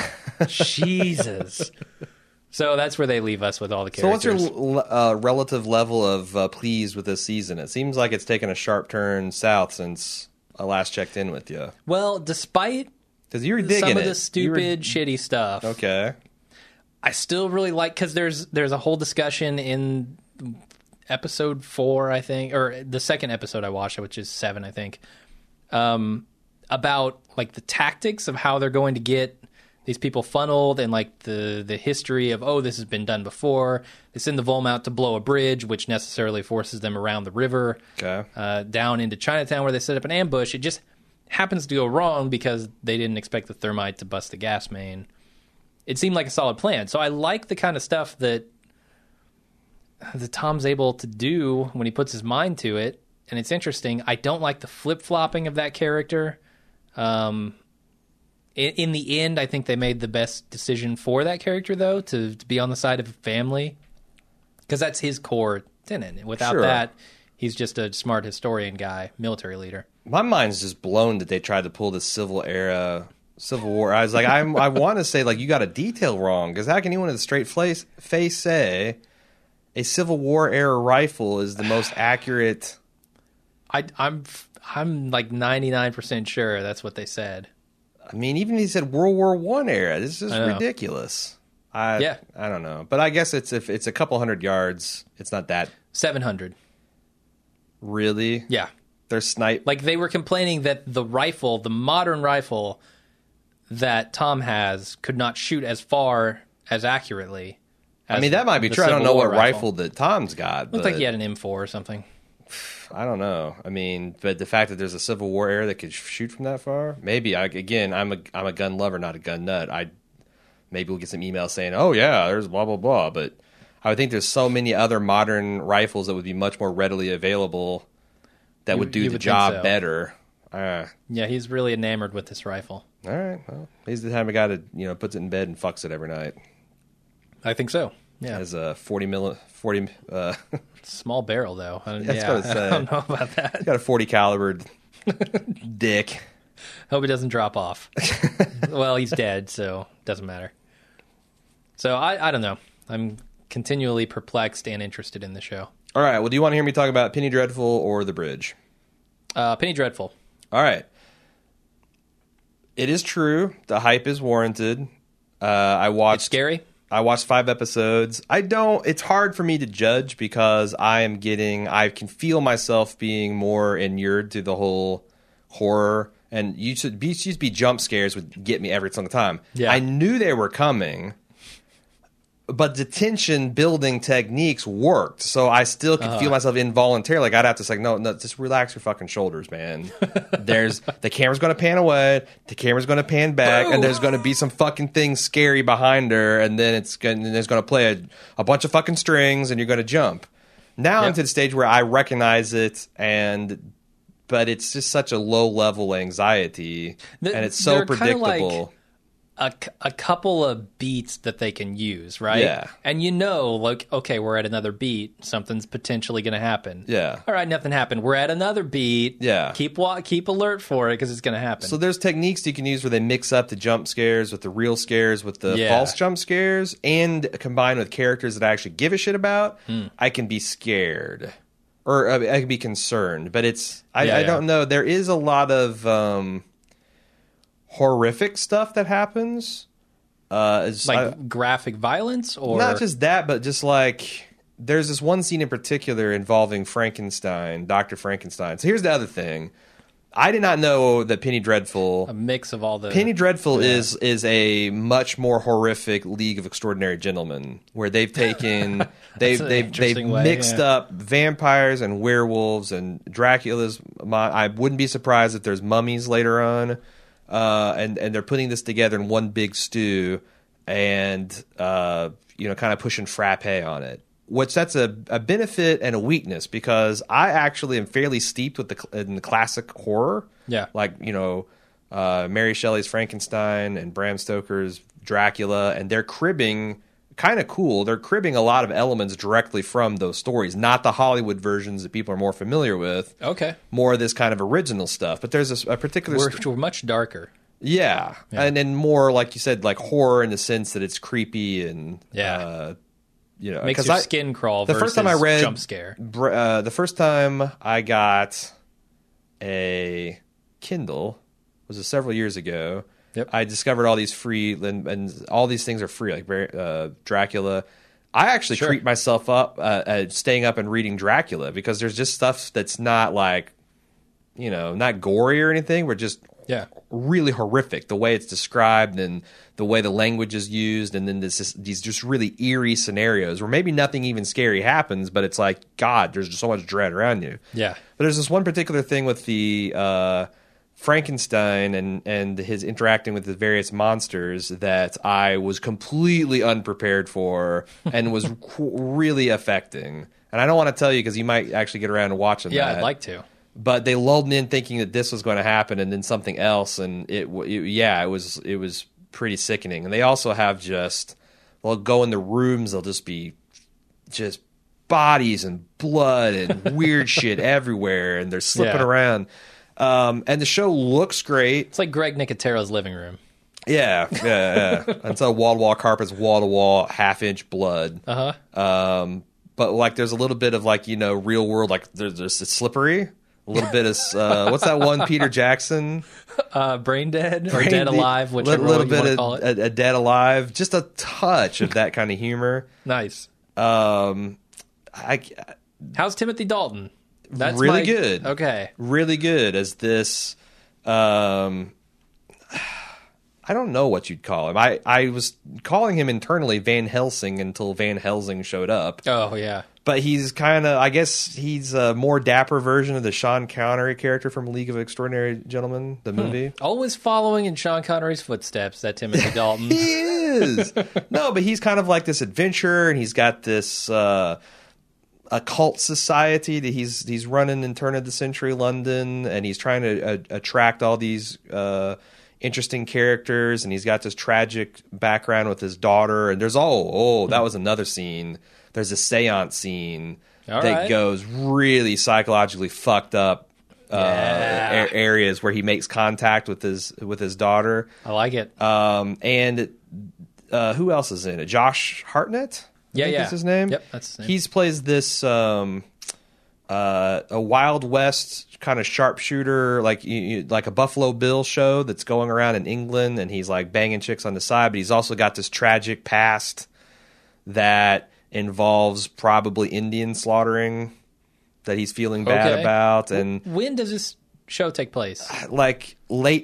Jesus. So that's where they leave us with all the characters. So what's your relative level of pleased with this season? It seems like it's taken a sharp turn south since I last checked in with you. Well, despite because you were digging some of the stupid, shitty stuff. Okay. I still really like, because there's a whole discussion in episode 4, I think, or the second episode I watched, which is 7, I think, about like the tactics of how they're going to get these people funneled, and like the history of, this has been done before. They send the Volmount to blow a bridge, which necessarily forces them around the river, down into Chinatown, where they set up an ambush. It just happens to go wrong because they didn't expect the thermite to bust the gas main. It seemed like a solid plan. So I like the kind of stuff that Tom's able to do when he puts his mind to it, and it's interesting. I don't like the flip-flopping of that character. In the end, I think they made the best decision for that character, though, to be on the side of family, because that's his core tenet. Without that, he's just a smart historian guy, military leader. My mind's just blown that they tried to pull the Civil War. I was like, I want to say, like, you got a detail wrong, because how can anyone with a straight face say a Civil War era rifle is the most accurate? I'm like 99% sure that's what they said. I mean, even if he said World War I era, this is ridiculous. I don't know, but I guess if it's a couple hundred yards, it's not that 700. Really? Yeah, they're snipe. Like, they were complaining that the rifle, the modern rifle that Tom has, could not shoot as far as accurately. I mean, that might be true. I don't know what rifle that Tom's got. Looked like he had an M4 or something. I don't know. I mean, but the fact that there's a Civil War era that could shoot from that far, maybe. Again, I'm a gun lover, not a gun nut. Maybe we'll get some emails saying, "Oh yeah, there's blah blah blah." But I would think there's so many other modern rifles that would be much more readily available that would do the job better. Yeah, he's really enamored with this rifle. All right, well, he's the type of guy that puts it in bed and fucks it every night. I think so. Yeah, has a 40 small barrel though. I don't know about that. He's got a 40 caliber dick. Hope it doesn't drop off. Well, he's dead, so it doesn't matter. So I don't know. I'm continually perplexed and interested in the show. All right. Well, do you want to hear me talk about Penny Dreadful or The Bridge? Penny Dreadful. All right. It is true. The hype is warranted. It's scary. I watched 5 episodes. It's hard for me to judge because I can feel myself being more inured to the whole horror, and used to be jump scares would get me every single time. Yeah. I knew they were coming, but the tension building techniques worked, so I still could feel myself involuntarily. Like, I'd have to say, no, just relax your fucking shoulders, man. The camera's going to pan away, the camera's going to pan back, and there's going to be some fucking thing scary behind her, and then there's going to play a bunch of fucking strings, and you're going to jump. Now I'm to the stage where I recognize it, but it's just such a low-level anxiety, and it's so predictable. A couple of beats that they can use, right? Yeah. And like, okay, we're at another beat. Something's potentially going to happen. Yeah. All right, nothing happened. We're at another beat. Yeah. Keep alert for it because it's going to happen. So there's techniques you can use where they mix up the jump scares with the real scares with the false jump scares, and combine with characters that I actually give a shit about. I can be scared. Or I can be concerned. But I don't know. There is a lot of horrific stuff that happens, graphic violence, or not just that, but just like there's this one scene in particular involving Frankenstein, Dr. Frankenstein. So here's the other thing: I did not know that Penny A Dreadful. mix of all the Penny Dreadful is a much more horrific League of Extraordinary Gentlemen, where they've taken they've mixed up vampires and werewolves and Dracula's. I wouldn't be surprised if there's mummies later on, and they're putting this together in one big stew, and kind of pushing frappe on it. Which that's a benefit and a weakness, because I actually am fairly steeped in the classic horror. Yeah. Like, Mary Shelley's Frankenstein and Bram Stoker's Dracula, and they're cribbing, kind of cool, they're cribbing a lot of elements directly from those stories, not the Hollywood versions that people are more familiar with. Okay. More of this kind of original stuff. But there's a particular... We're much darker. Yeah. And then more, like you said, like horror in the sense that it's creepy and... makes your skin crawl. The first time I read jump scare. The first time I got a Kindle was several years ago. Yep. I discovered all these free and all these things are free, like Dracula. I actually treat myself up staying up and reading Dracula, because there's just stuff that's not like, not gory or anything. We're just really horrific, the way it's described and the way the language is used, and then these just really eerie scenarios where maybe nothing even scary happens, but it's like, God, there's just so much dread around you. Yeah. But there's this one particular thing with the Frankenstein and his interacting with the various monsters that I was completely unprepared for and was really affecting. And I don't want to tell you, because you might actually get around to watching that. Yeah, I'd like to. But they lulled me in thinking that this was going to happen, and then something else, and it was pretty sickening. And they also have they'll go in the rooms, they'll just be just bodies and blood and weird shit everywhere, and they're slipping around. And the show looks great. It's like Greg Nicotero's living room. Yeah. Instead of wall-to-wall carpets, wall-to-wall, half-inch blood. But like, there's a little bit of like, real world, like there's it's slippery. A little bit of what's that one Peter Jackson? Brain Dead or Dead Alive, whichever one you want to call it. A Dead Alive, just a touch of that kind of humor. Nice. How's Timothy Dalton? That's really good. Okay, really good as this. I don't know what you'd call him. I was calling him internally Van Helsing until Van Helsing showed up. Oh yeah. But he's kind of, I guess he's a more dapper version of the Sean Connery character from League of Extraordinary Gentlemen, the movie. Always following in Sean Connery's footsteps, that Timothy Dalton. He is. No, but he's kind of like this adventurer, and he's got this occult society that he's running in turn of the century London, and he's trying to attract all these interesting characters, and he's got this tragic background with his daughter, and there's that was another scene. There's a seance scene that goes really psychologically fucked up areas where he makes contact with his daughter. I like it. And who else is in it? Josh Hartnett? I think is his name. Yep, that's his name. He plays this a Wild West kind of sharpshooter, like a Buffalo Bill show that's going around in England, and he's like banging chicks on the side, but he's also got this tragic past that involves probably Indian slaughtering that he's feeling bad about. And when does this show take place? Like late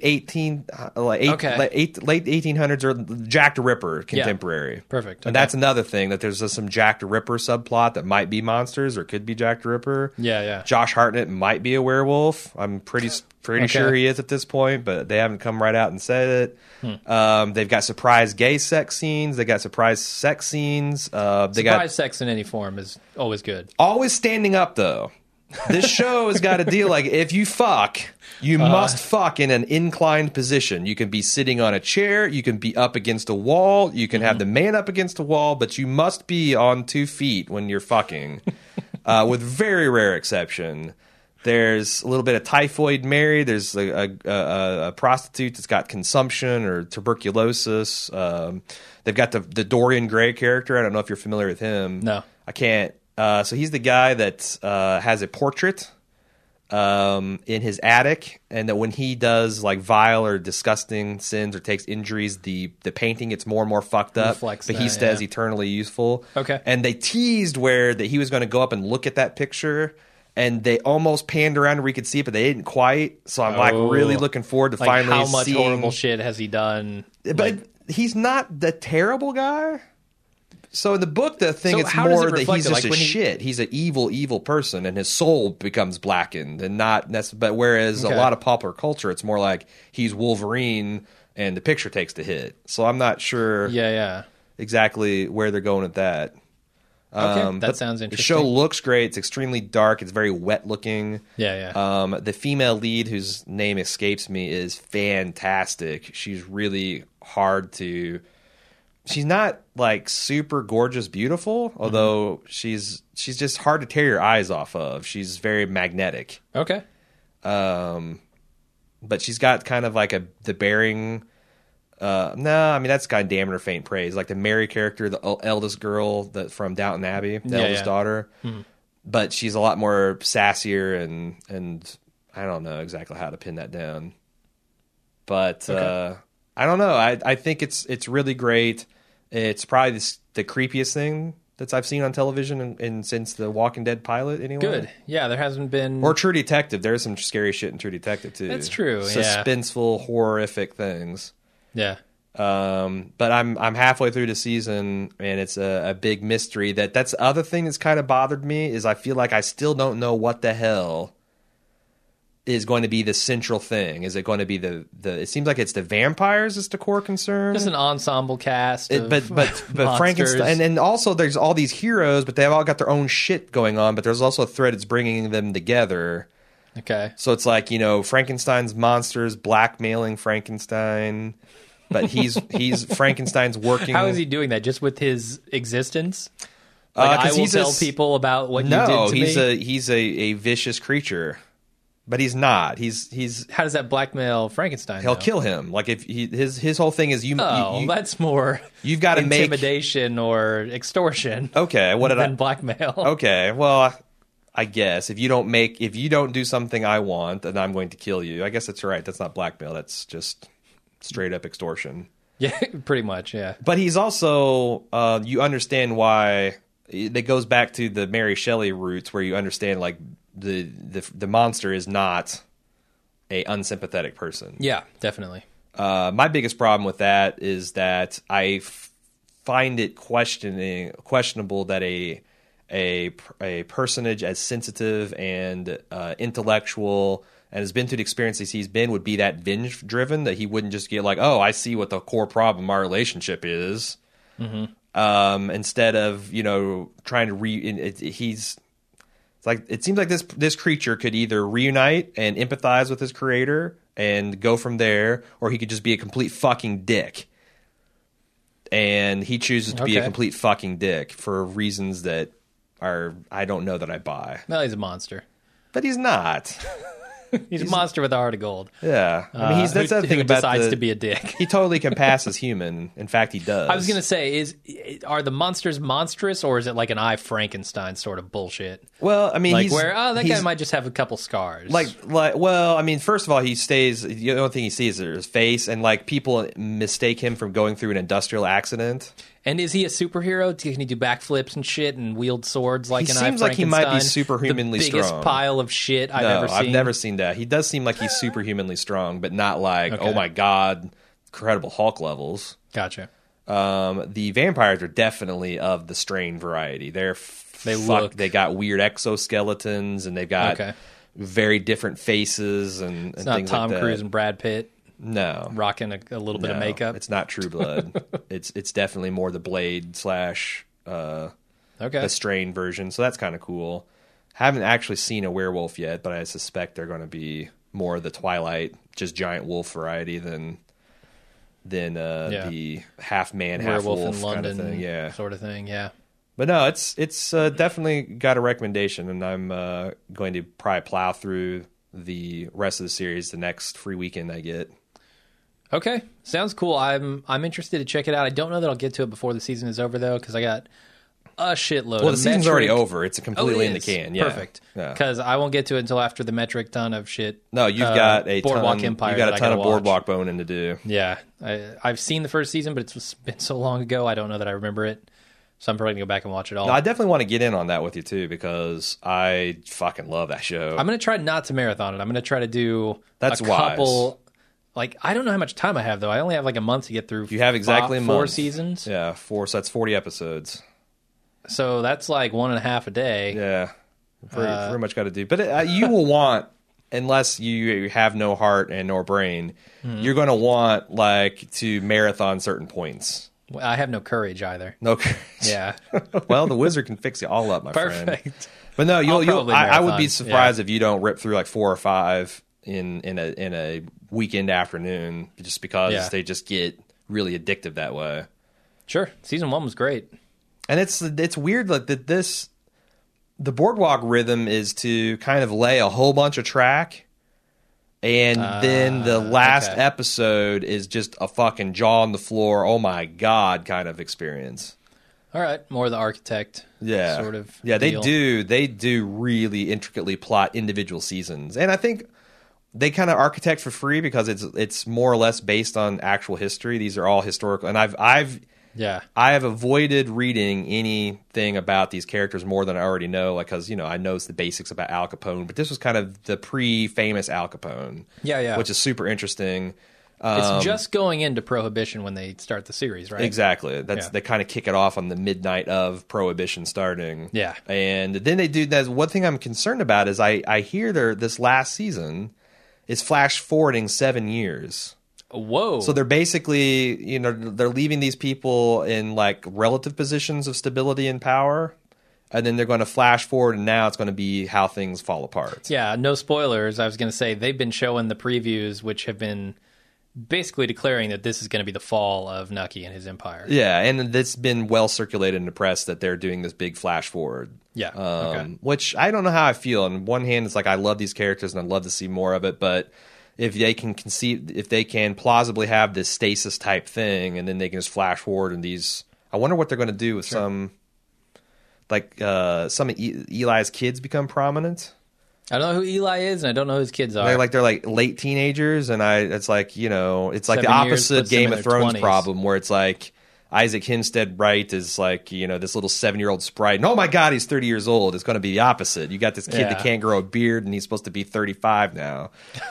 1800s or Jack the Ripper contemporary. Yeah. Perfect. And that's another thing, that there's some Jack the Ripper subplot that might be monsters or could be Jack the Ripper. Yeah. Josh Hartnett might be a werewolf. I'm pretty sure he is at this point, but they haven't come right out and said it. They've got surprise gay sex scenes. They got surprise sex scenes. Surprise sex in any form is always good. Always standing up, though. This show has got a deal like, if you fuck, you must fuck in an inclined position. You can be sitting on a chair, you can be up against a wall, you can have the man up against a wall, but you must be on 2 feet when you're fucking, with very rare exception. There's a little bit of Typhoid Mary. There's a prostitute that's got consumption or tuberculosis. They've got the Dorian Gray character. I don't know if you're familiar with him. No. I can't. So he's the guy that has a portrait in his attic, and that when he does like vile or disgusting sins or takes injuries, the painting gets more and more fucked up. Reflects but he stays eternally useful. Okay. And they teased that he was going to go up and look at that picture and they almost panned around where we could see it, but they didn't quite. So I'm like really looking forward to finally how much seeing... horrible shit has he done? But he's not the terrible guy. So in the book, the thing it's how does more it that reflect he's it? just Like, a when shit. He's an evil person, and his soul becomes blackened, and not necessarily. But whereas Okay. a lot of popular culture, it's more like he's Wolverine, and the picture takes the hit. So I'm not sure exactly where they're going with that. Okay, that sounds interesting. The show looks great. It's extremely dark. It's very wet looking. The female lead, whose name escapes me, is fantastic. She's really hard to... She's not like super gorgeous, beautiful, although she's just hard to tear your eyes off of. She's very magnetic. Okay. But she's got kind of like the bearing... no, I mean that's kind of damn her faint praise. Like the Mary character, the eldest girl from Downton Abbey, the eldest daughter. Mm-hmm. But she's a lot more sassier and I don't know exactly how to pin that down. But I don't know. I think it's really great. It's probably the creepiest thing that I've seen on television and since the Walking Dead pilot anyway. Good. Yeah, there hasn't been... Or True Detective. There's some scary shit in True Detective too. That's true. Suspenseful, horrific things. Yeah. But I'm halfway through the season, and it's a big mystery. That's the other thing that's kind of bothered me is I feel like I still don't know what the hell is going to be the central thing. Is it going to be the it seems like it's the vampires is the core concern. Just an ensemble cast of but Frankenstein, and also there's all these heroes, but they've all got their own shit going on, but there's also a thread that's bringing them together. Okay. So it's like, Frankenstein's monsters blackmailing Frankenstein, but he's Frankenstein's working. How is he doing that? Just with his existence? I will tell people about what you did to me? No, he's a vicious creature. But he's not. He's. How does that blackmail Frankenstein? He'll kill him. Like if his whole thing is you. That's more. You've got to intimidation or extortion. Okay, what did than blackmail? Okay, well, I guess if you don't do something I want, then I'm going to kill you. I guess that's right. That's not blackmail. That's just straight up extortion. Yeah, pretty much. Yeah. But he's also. You understand why. It goes back to the Mary Shelley roots, where you understand like. The monster is not a unsympathetic person. Yeah, definitely. My biggest problem with that is that I find it questionable that a personage as sensitive and intellectual and has been through the experiences he's been would be that venge driven, that he wouldn't just get like, oh, I see what the core problem of our relationship is. Mm-hmm. Instead of trying to it seems like this creature could either reunite and empathize with his creator and go from there, or he could just be a complete fucking dick. And he chooses to be a complete fucking dick for reasons that I don't know that I buy. Well, he's a monster. But he's not. He's a monster with a heart of gold. Yeah, I mean, that's the other thing about decides to be a dick. He totally can pass as human. In fact, he does. I was gonna say, are the monsters monstrous, or is it like an I Frankenstein sort of bullshit? Well, I mean, that guy might just have a couple scars. Well, I mean, first of all, he stays. The only thing he sees is his face, and like people mistake him from going through an industrial accident. And is he a superhero? Can he do backflips and shit and wield swords like an I Frankenstein? He seems like he might be superhumanly strong. The biggest pile of shit I've ever seen. I've never seen that. He does seem like he's superhumanly strong, but not like, oh my God, Incredible Hulk levels. Gotcha. The vampires are definitely of the strain variety. They got weird exoskeletons, and they've got very different faces and things like that. It's not Tom Cruise and Brad Pitt. No, rocking a little bit of makeup. It's not True Blood. it's definitely more the Blade / the Strain version. So that's kind of cool. Haven't actually seen a werewolf yet, but I suspect they're going to be more the Twilight, just giant wolf variety than the half man, half wolf in London kind of thing. Sort of thing. Yeah. But no, it's definitely got a recommendation, and I'm going to probably plow through the rest of the series the next free weekend I get. Okay, sounds cool. I'm interested to check it out. I don't know that I'll get to it before the season is over though, because I got a shitload. Well, the season's already over. It's completely in the can. Yeah, perfect. Because I won't get to it until after the metric ton of shit. No, you've got a Boardwalk Empire. You've got a ton of Boardwalk boning to do. Yeah, I've seen the first season, but it's been so long ago. I don't know that I remember it. So I'm probably going to go back and watch it all. No, I definitely want to get in on that with you, too, because I fucking love that show. I'm going to try not to marathon it. I'm going to try to do That's a wise. couple... Like, I don't know how much time I have, though. I only have like a month to get through. You have exactly a month. 4 seasons. Yeah, 4, so that's 40 episodes. So that's like 1.5 a day. Yeah, pretty much got to do. But you will want, unless you have no heart and nor brain, you're going to want like to marathon certain points. Well, I have no courage either. No courage. Yeah. Well, the wizard can fix it all up, my friend. Perfect. But no, I would be marathon. surprised if you don't rip through like 4 or 5 in a weekend afternoon, just because they just get really addictive that way. Sure. Season 1 was great. And it's weird like that the Boardwalk rhythm is to kind of lay a whole bunch of track, and then the last episode is just a fucking jaw on the floor, oh my god kind of experience. All right, more of the architect sort of deal. They do really intricately plot individual seasons. And I think they kind of architect for free because it's more or less based on actual history. These are all historical, and I have avoided reading anything about these characters more than I already know, like because I know the basics about Al Capone, but this was kind of the pre-famous Al Capone, which is super interesting. It's just going into Prohibition when they start the series, right? Exactly. They kind of kick it off on the midnight of Prohibition starting. Yeah, and then they do that. One thing I'm concerned about is I hear this last season is flash forwarding 7 years. Whoa. So they're basically, they're leaving these people in like relative positions of stability and power, and then they're going to flash forward, and now it's going to be how things fall apart. Yeah, no spoilers. I was going to say they've been showing the previews, which have been basically declaring that this is going to be the fall of Nucky and his empire. Yeah, and it's been well circulated in the press that they're doing this big flash forward. Yeah, which I don't know how I feel. On one hand, it's like I love these characters and I'd love to see more of it, but if they can plausibly have this stasis type thing, and then they can just flash forward and I wonder what they're going to do with some of Eli's kids become prominent. I don't know who Eli is, and I don't know who his kids are. They're like late teenagers, and it's like it's like 7 the opposite Game of Thrones 20s. problem, where it's like Isaac Hempstead Wright is like this little 7-year-old sprite, and oh my god, he's 30 years old. It's going to be the opposite. You got this kid that can't grow a beard, and he's supposed to be 35 now.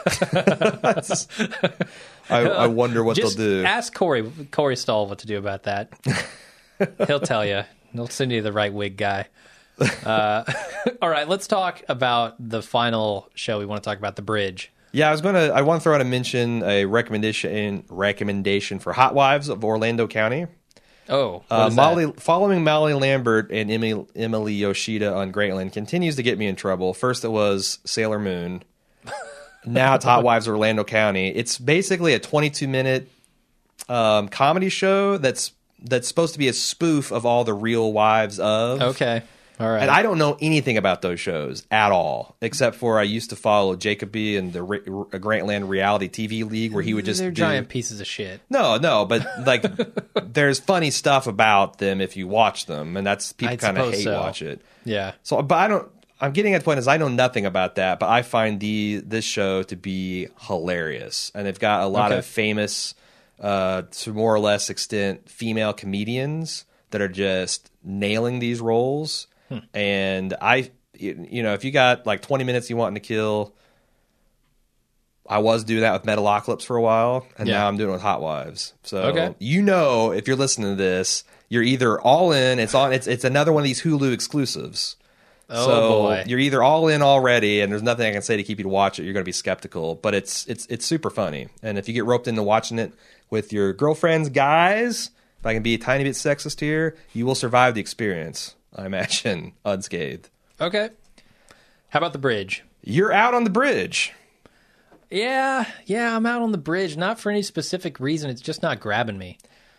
I wonder what they'll do. Ask Corey Stahl what to do about that. He'll tell you. He'll send you the right wig guy. All right, let's talk about the final show. We want to talk about The Bridge. Yeah, I want to throw out a recommendation for Hot Wives of Orlando County. Oh, following Molly Lambert and Emily Yoshida on Greatland continues to get me in trouble. First it was Sailor Moon. Now it's Hot Wives of Orlando County. It's basically a 22-minute comedy show that's supposed to be a spoof of all the Real Wives of. Okay. All right. And I don't know anything about those shows at all, except for I used to follow Jacoby and the Grantland Reality TV League, where he would just They're giant pieces of shit. No, but like there's funny stuff about them if you watch them, and that's people kind of hate watch it. Yeah. So, but I'm getting at the point is I know nothing about that, but I find this show to be hilarious, and they've got a lot of famous, to more or less extent, female comedians that are just nailing these roles. And if you got like 20 minutes you want to kill, I was doing that with Metalocalypse for a while, and now I'm doing it with Hot Wives. So if you're listening to this, you're either all in. It's another one of these Hulu exclusives. Oh boy. You're either all in already, and there's nothing I can say to keep you to watch it. You're going to be skeptical, but it's super funny. And if you get roped into watching it with your girlfriends, guys, if I can be a tiny bit sexist here, you will survive the experience, I imagine, unscathed. Okay. How about The Bridge? You're out on The Bridge. Yeah, I'm out on The Bridge. Not for any specific reason. It's just not grabbing me.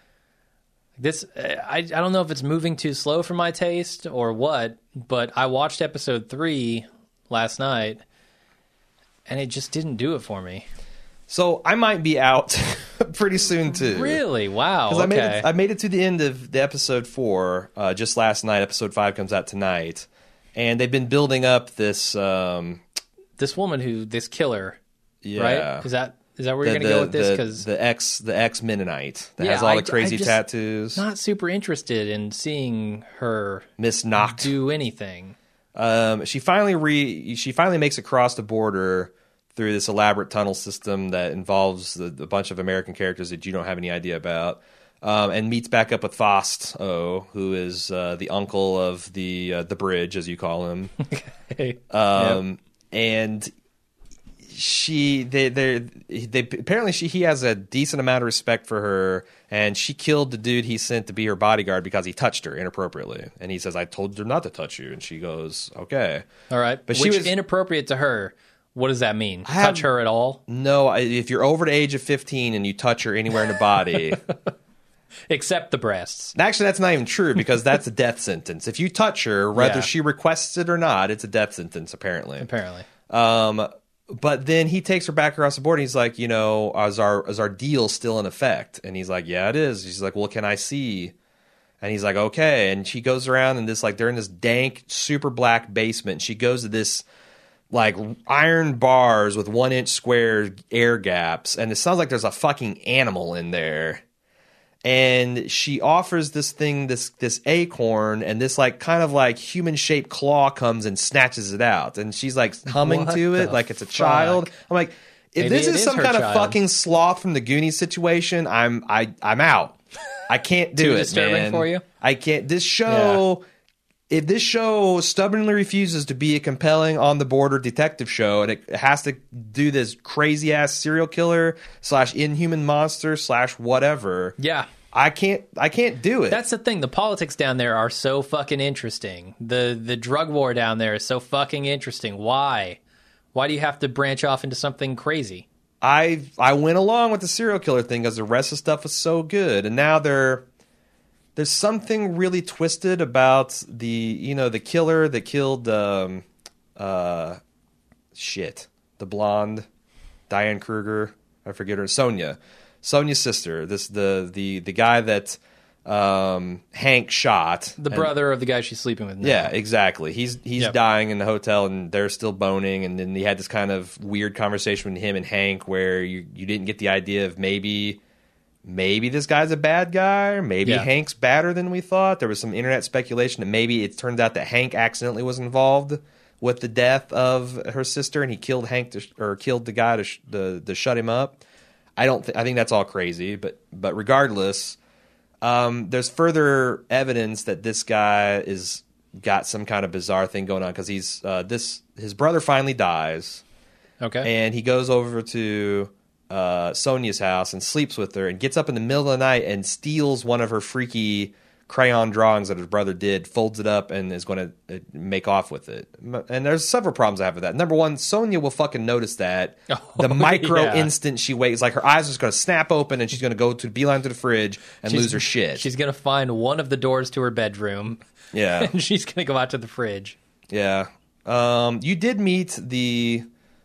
I don't know if it's moving too slow for my taste or what, but I watched episode 3 last night, and it just didn't do it for me. So I might be out pretty soon too. Really? Wow. Because I made it to the end of the episode 4 just last night. Episode 5 comes out tonight, and they've been building up this this woman this killer. Yeah. Right? Is that Is that where you're going to go with this? Because the ex Mennonite that has all the crazy tattoos. Not super interested in seeing her Miss Knocked do anything. She finally makes it across the border through this elaborate tunnel system that involves a bunch of American characters that you don't have any idea about, and meets back up with Faust, who is the uncle of the bridge, as you call him. Okay. And he has a decent amount of respect for her, and she killed the dude he sent to be her bodyguard because he touched her inappropriately. And he says, "I told her not to touch you," and she goes, "Okay, all right." But she was inappropriate to her. What does that mean? Touch her at all? No, if you're over the age of 15 and you touch her anywhere in the body. Except the breasts. Actually, that's not even true because that's a death sentence. If you touch her, whether she requests it or not, it's a death sentence, apparently. But then he takes her back across the border. And he's like, is our deal still in effect? And he's like, yeah, it is. She's like, well, can I see? And he's like, okay. And she goes around and they're in this dank, super black basement. She goes to this like iron bars with 1-inch square air gaps, and it sounds like there's a fucking animal in there. And she offers this thing, this acorn, and this like kind of like human shaped claw comes and snatches it out, and she's like humming to it like it's a child. I'm like, if this is some kind of fucking sloth from the Goonies situation, I'm out. I can't do Too it, disturbing man. For you? I can't. This show. Yeah. If this show stubbornly refuses to be a compelling on-the-border detective show, and it has to do this crazy-ass serial killer / inhuman monster / whatever, I can't do it. That's the thing. The politics down there are so fucking interesting. The drug war down there is so fucking interesting. Why? Why do you have to branch off into something crazy? I went along with the serial killer thing because the rest of the stuff was so good, and now there's something really twisted about the killer that killed the blonde Diane Kruger. I forget her. Sonia's sister. The guy that Hank shot. The brother of the guy she's sleeping with now. Yeah, exactly. He's dying in the hotel and they're still boning, and then he had this kind of weird conversation with him and Hank where you didn't get the idea of maybe this guy's a bad guy, or maybe Hank's badder than we thought. There was some internet speculation that maybe it turned out that Hank accidentally was involved with the death of her sister, and he killed Hank killed the guy to shut him up. I think that's all crazy, but regardless, there's further evidence that this guy is got some kind of bizarre thing going on because his brother finally dies, and he goes over to Sonia's house and sleeps with her and gets up in the middle of the night and steals one of her freaky crayon drawings that his brother did, folds it up, and is going to make off with it. And there's several problems I have with that. Number one, Sonia will fucking notice that the micro instant she wakes, like her eyes are just going to snap open and she's going to go to beeline to the fridge and lose her shit. She's going to find one of the doors to her bedroom. Yeah. And she's going to go out to the fridge. Yeah. You did meet the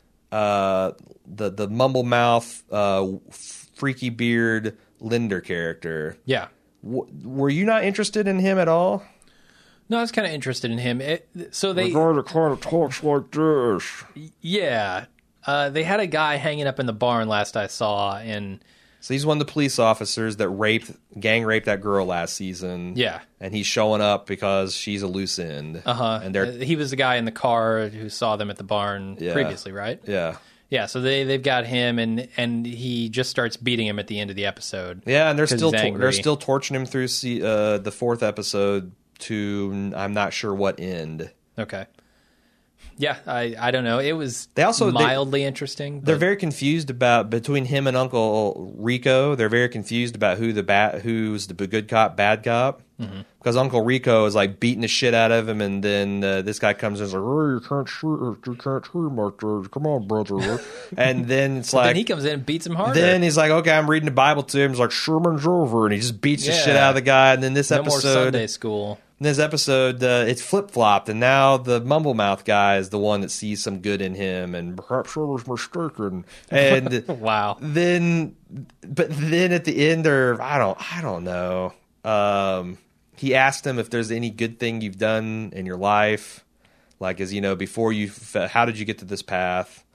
mumble mouth, freaky beard Linder character. Yeah. Were you not interested in him at all? No, I was kind of interested in him. The guy that kind of talks like this. Yeah. They had a guy hanging up in the barn last I saw, and so he's one of the police officers that gang raped that girl last season. Yeah. And he's showing up because she's a loose end. And he was the guy in the car who saw them at the barn previously, right? Yeah. Yeah, so they've got him, and he just starts beating him at the end of the episode. Yeah, and they're still torturing him through the fourth episode to I'm not sure what end. Okay. Yeah, I don't know. It was mildly interesting. They're very confused about between him and Uncle Rico. They're very confused about who's the good cop, bad cop. Mm-hmm. Because Uncle Rico is like beating the shit out of him, and then this guy comes in and is like, "Oh, you can't shoot like this. Come on, brother." And then it's like, then he comes in and beats him harder. Then he's like, "Okay, I'm reading the Bible to him." He's like, "Sherman's over," and he just beats the shit out of the guy. And then this episode, more Sunday school. In this episode, it's flip-flopped, and now the Mumblemouth guy is the one that sees some good in him, and perhaps I was mistaken. And wow. But then at the end, I don't know. He asked him if there's any good thing you've done in your life, like before how did you get to this path?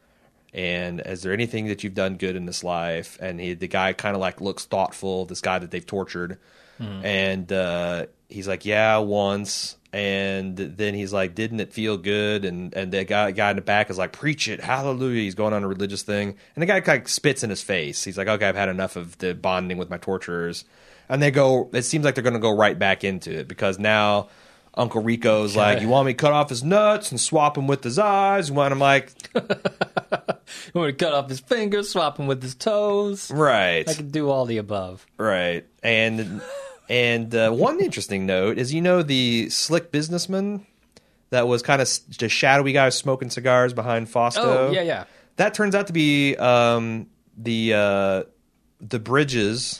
And is there anything that you've done good in this life? And the guy kind of like looks thoughtful, this guy that they've tortured. And he's like, yeah, once. And then he's like, didn't it feel good? And the guy in the back is like, preach it, hallelujah. He's going on a religious thing. And the guy kind of spits in his face. He's like, okay, I've had enough of the bonding with my torturers. And it seems like they're going to go right back into it, because now Uncle Rico's like, you want me to cut off his nuts and swap him with his eyes? And I'm like... You want to cut off his fingers, swap him with his toes? Right. I can do all the above. Right. And one interesting note is, the slick businessman that was kind of just shadowy guy smoking cigars behind Fausto? Oh, yeah. That turns out to be the Bridges'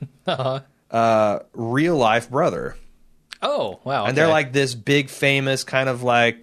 real-life brother. Oh, wow. Okay. And they're like this big, famous kind of like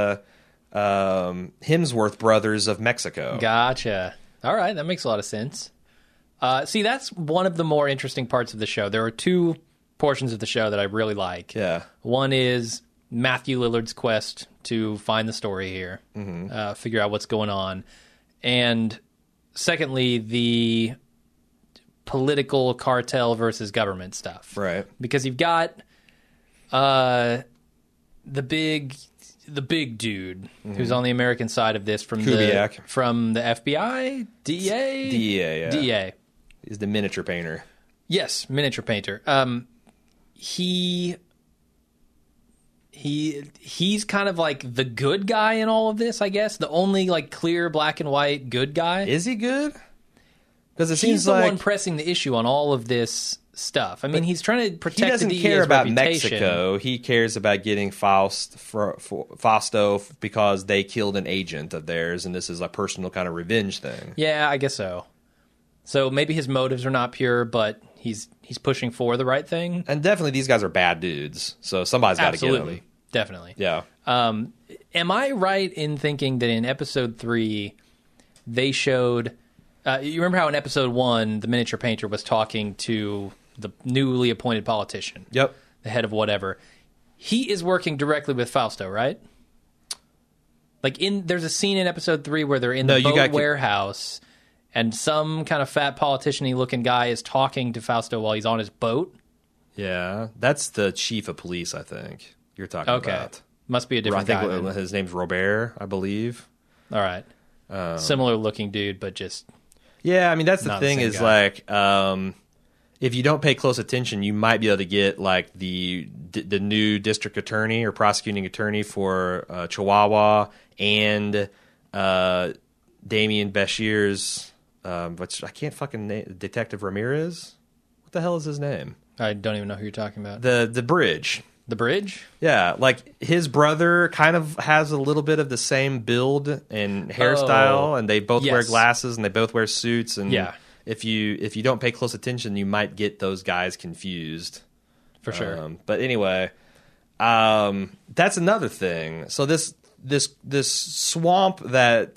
Hemsworth brothers of Mexico. Gotcha. All right, that makes a lot of sense. See, that's one of the more interesting parts of the show. There are two portions of the show that I really like. Yeah. One is Matthew Lillard's quest to find the story here, figure out what's going on. And secondly, the political cartel versus government stuff. Right. Because you've got the big dude who's on the American side of this from Kubiak. from the FBI, DEA? DEA, yeah. DEA. He's the miniature painter. Yes, miniature painter. He's kind of like the good guy in all of this, I guess. The only like clear black and white good guy. Is he good? Because it He's seems the like one pressing the issue on all of this stuff. I mean, he's trying to protect. he doesn't the DEA's care about reputation. Mexico. He cares about getting Fausto because they killed an agent of theirs, and this is a personal kind of revenge thing. Yeah, I guess so. So maybe his motives are not pure, but he's pushing for the right thing. And definitely these guys are bad dudes, so somebody's got to get them. Definitely. Yeah. Am I right in thinking that in episode 3 they showed... you remember how in episode 1 the miniature painter was talking to the newly appointed politician? Yep. The head of whatever. He is working directly with Fausto, right? Like there's a scene in episode 3 where they're in the boat warehouse, and some kind of fat politician-y looking guy is talking to Fausto while he's on his boat. Yeah, that's the chief of police, I think you're talking about. Must be a different guy. I think his name's Robert, I believe. All right. Similar looking dude, but just... Yeah, I mean, that's the thing is guy. like, if you don't pay close attention, you might be able to get like the new district attorney or prosecuting attorney for Chihuahua and Damien Bashir's, which I can't fucking name, Detective Ramirez. What the hell is his name? I don't even know who you're talking about. The Bridge. The Bridge? Yeah, like his brother kind of has a little bit of the same build and hairstyle, and they both wear glasses and they both wear suits. And if you don't pay close attention, you might get those guys confused. For sure. But anyway, that's another thing. So this swamp that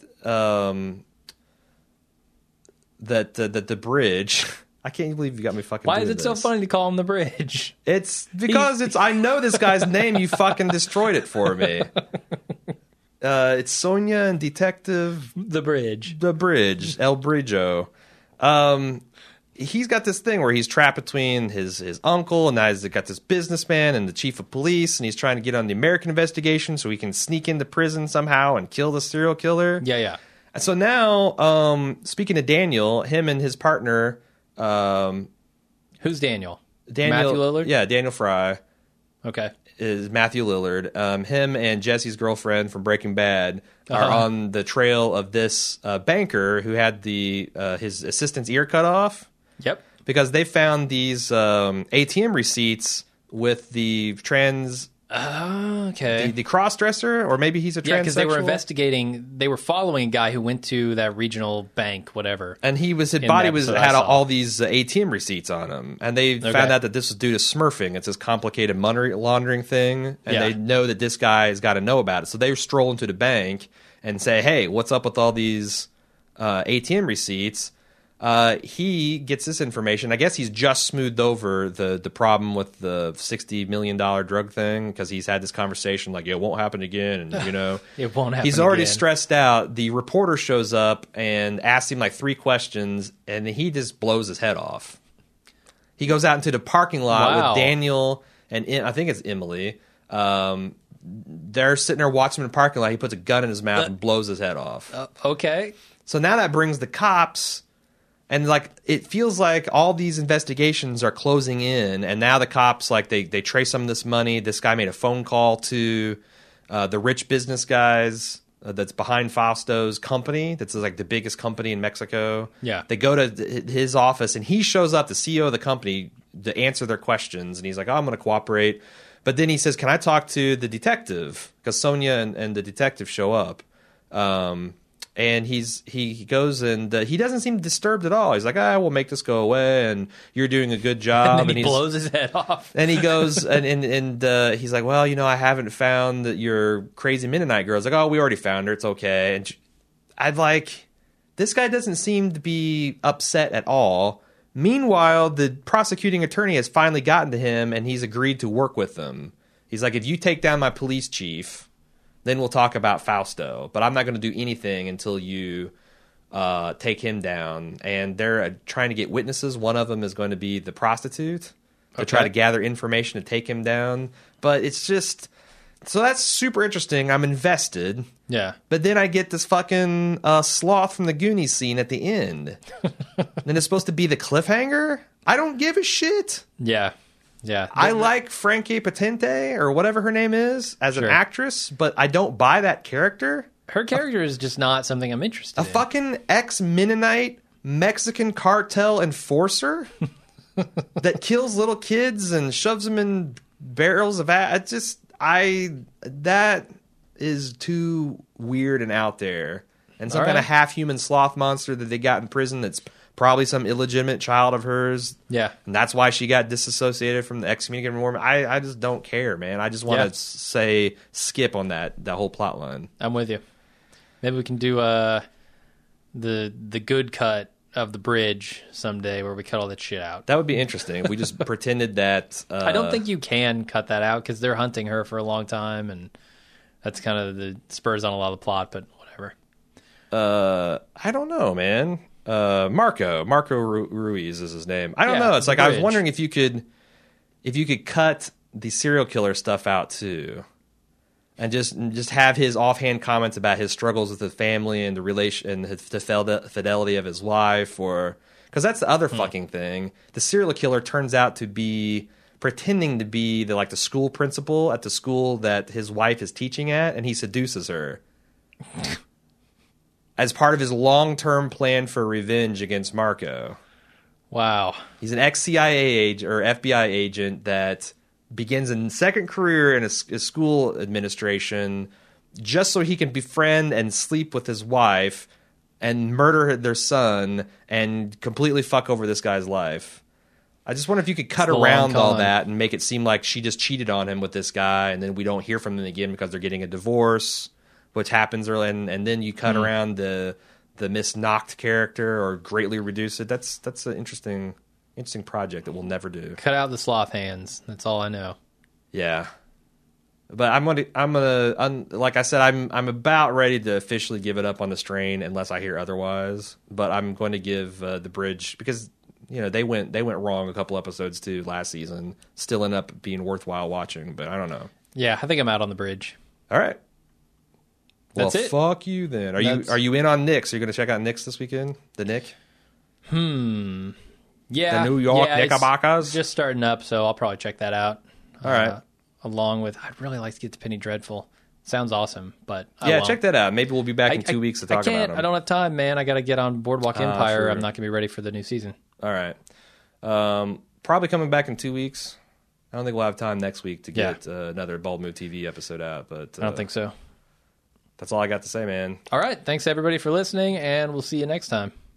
the Bridge. I can't believe you got me fucking. Why is it so funny to call him the Bridge? It's because I know this guy's name. You fucking destroyed it for me. It's Sonia and Detective the Bridge, El Bridjo. He's got this thing where he's trapped between his uncle, and now he's got this businessman and the chief of police, and he's trying to get on the American investigation so he can sneak into prison somehow and kill the serial killer. Yeah. And so now, speaking of Daniel, him and his partner. Who's Daniel? Matthew Lillard? Yeah, Daniel Fry. Okay. Is Matthew Lillard. Him and Jesse's girlfriend from Breaking Bad are on the trail of this banker who had his assistant's ear cut off. Yep. Because they found these ATM receipts with the trans... okay. The cross-dresser, or maybe he's a transsexual? Yeah, because they were following a guy who went to that regional bank, whatever. And his body had all these ATM receipts on him. And they found out that this was due to smurfing. It's this complicated money laundering thing. And they know that this guy has got to know about it. So they stroll into the bank and say, hey, what's up with all these ATM receipts? He gets this information. I guess he's just smoothed over the problem with the $60 million drug thing because he's had this conversation like, it won't happen again. And, It won't happen he's already again. stressed out. The reporter shows up and asks him like 3 questions, and he just blows his head off. He goes out into the parking lot Wow. with Daniel and I think it's Emily. They're sitting there watching him in the parking lot. He puts a gun in his mouth and blows his head off. Okay. So now that brings the cops, and like it feels like all these investigations are closing in, and now the cops like they trace some of this money. This guy made a phone call to the rich business guys that's behind Fausto's company. That's like the biggest company in Mexico. Yeah. They go to his office, and he shows up, the CEO of the company, to answer their questions, and he's like, "Oh, I'm going to cooperate." But then he says, "Can I talk to the detective?" Because Sonia and the detective show up. And he goes and he doesn't seem disturbed at all. He's like, we'll make this go away, and you're doing a good job. And then he blows his head off. And he goes and he's like, well, I haven't found your crazy Mennonite girl. He's like, oh, we already found her. It's okay. And I'd like, this guy doesn't seem to be upset at all. Meanwhile, the prosecuting attorney has finally gotten to him, and he's agreed to work with them. He's like, if you take down my police chief, then we'll talk about Fausto. But I'm not going to do anything until you take him down. And they're trying to get witnesses. One of them is going to be the prostitute to try to gather information to take him down. But it's just... So that's super interesting. I'm invested. Yeah. But then I get this fucking sloth from the Goonies scene at the end. Then it's supposed to be the cliffhanger? I don't give a shit. Yeah. Yeah. I like Frankie Potente, or whatever her name is, as an actress, but I don't buy that character. Her character is just not something I'm interested in. A fucking ex-Mennonite Mexican cartel enforcer that kills little kids and shoves them in barrels of that is too weird and out there. And some kind of half-human sloth monster that they got in prison that's probably some illegitimate child of hers. Yeah. And that's why she got disassociated from the excommunicated Mormon. I just don't care, man. I just want to say skip on that whole plot line. I'm with you. Maybe we can do the good cut of the bridge someday where we cut all that shit out. That would be interesting. If we just pretended that... I don't think you can cut that out because they're hunting her for a long time, and that's kind of the spurs on a lot of the plot, but whatever. I don't know, man. Marco Ruiz is his name. I don't know. It's like bridge. I was wondering if you could cut the serial killer stuff out too, and just have his offhand comments about his struggles with his family and the relation and the fidelity of his wife, or because that's the other fucking thing. The serial killer turns out to be pretending to be the school principal at the school that his wife is teaching at, and he seduces her. As part of his long-term plan for revenge against Marco. Wow. He's an ex-CIA agent or FBI agent that begins a second career in a school administration just so he can befriend and sleep with his wife and murder their son and completely fuck over this guy's life. I just wonder if you could cut around all that and make it seem like she just cheated on him with this guy, and then we don't hear from them again because they're getting a divorce, which happens early, and then you cut around the Miss Noct character or greatly reduce it. That's an interesting project that we'll never do. Cut out the sloth hands. That's all I know. Yeah, but I'm gonna like I said, I'm about ready to officially give it up on the strain unless I hear otherwise. But I'm going to give the bridge because they went wrong a couple episodes too last season. Still end up being worthwhile watching, but I don't know. Yeah, I think I'm out on the bridge. All right. Well, That's it. fuck you then. Are you in on Knicks? Are you going to check out Knicks this weekend? The Knick? Yeah. The New York it's Knickerbockers? just starting up, so I'll probably check that out. All right. Along with, I'd really like to get to Penny Dreadful. Sounds awesome, but check that out. Maybe we'll be back in 2 weeks to talk about them. I don't have time, man. I got to get on Boardwalk Empire. sure. I'm not going to be ready for the new season. All right. Probably coming back in 2 weeks. I don't think we'll have time next week to get another Bald Move TV episode out, but I don't think so. That's all I got to say, man. All right. Thanks, everybody, for listening, and we'll see you next time.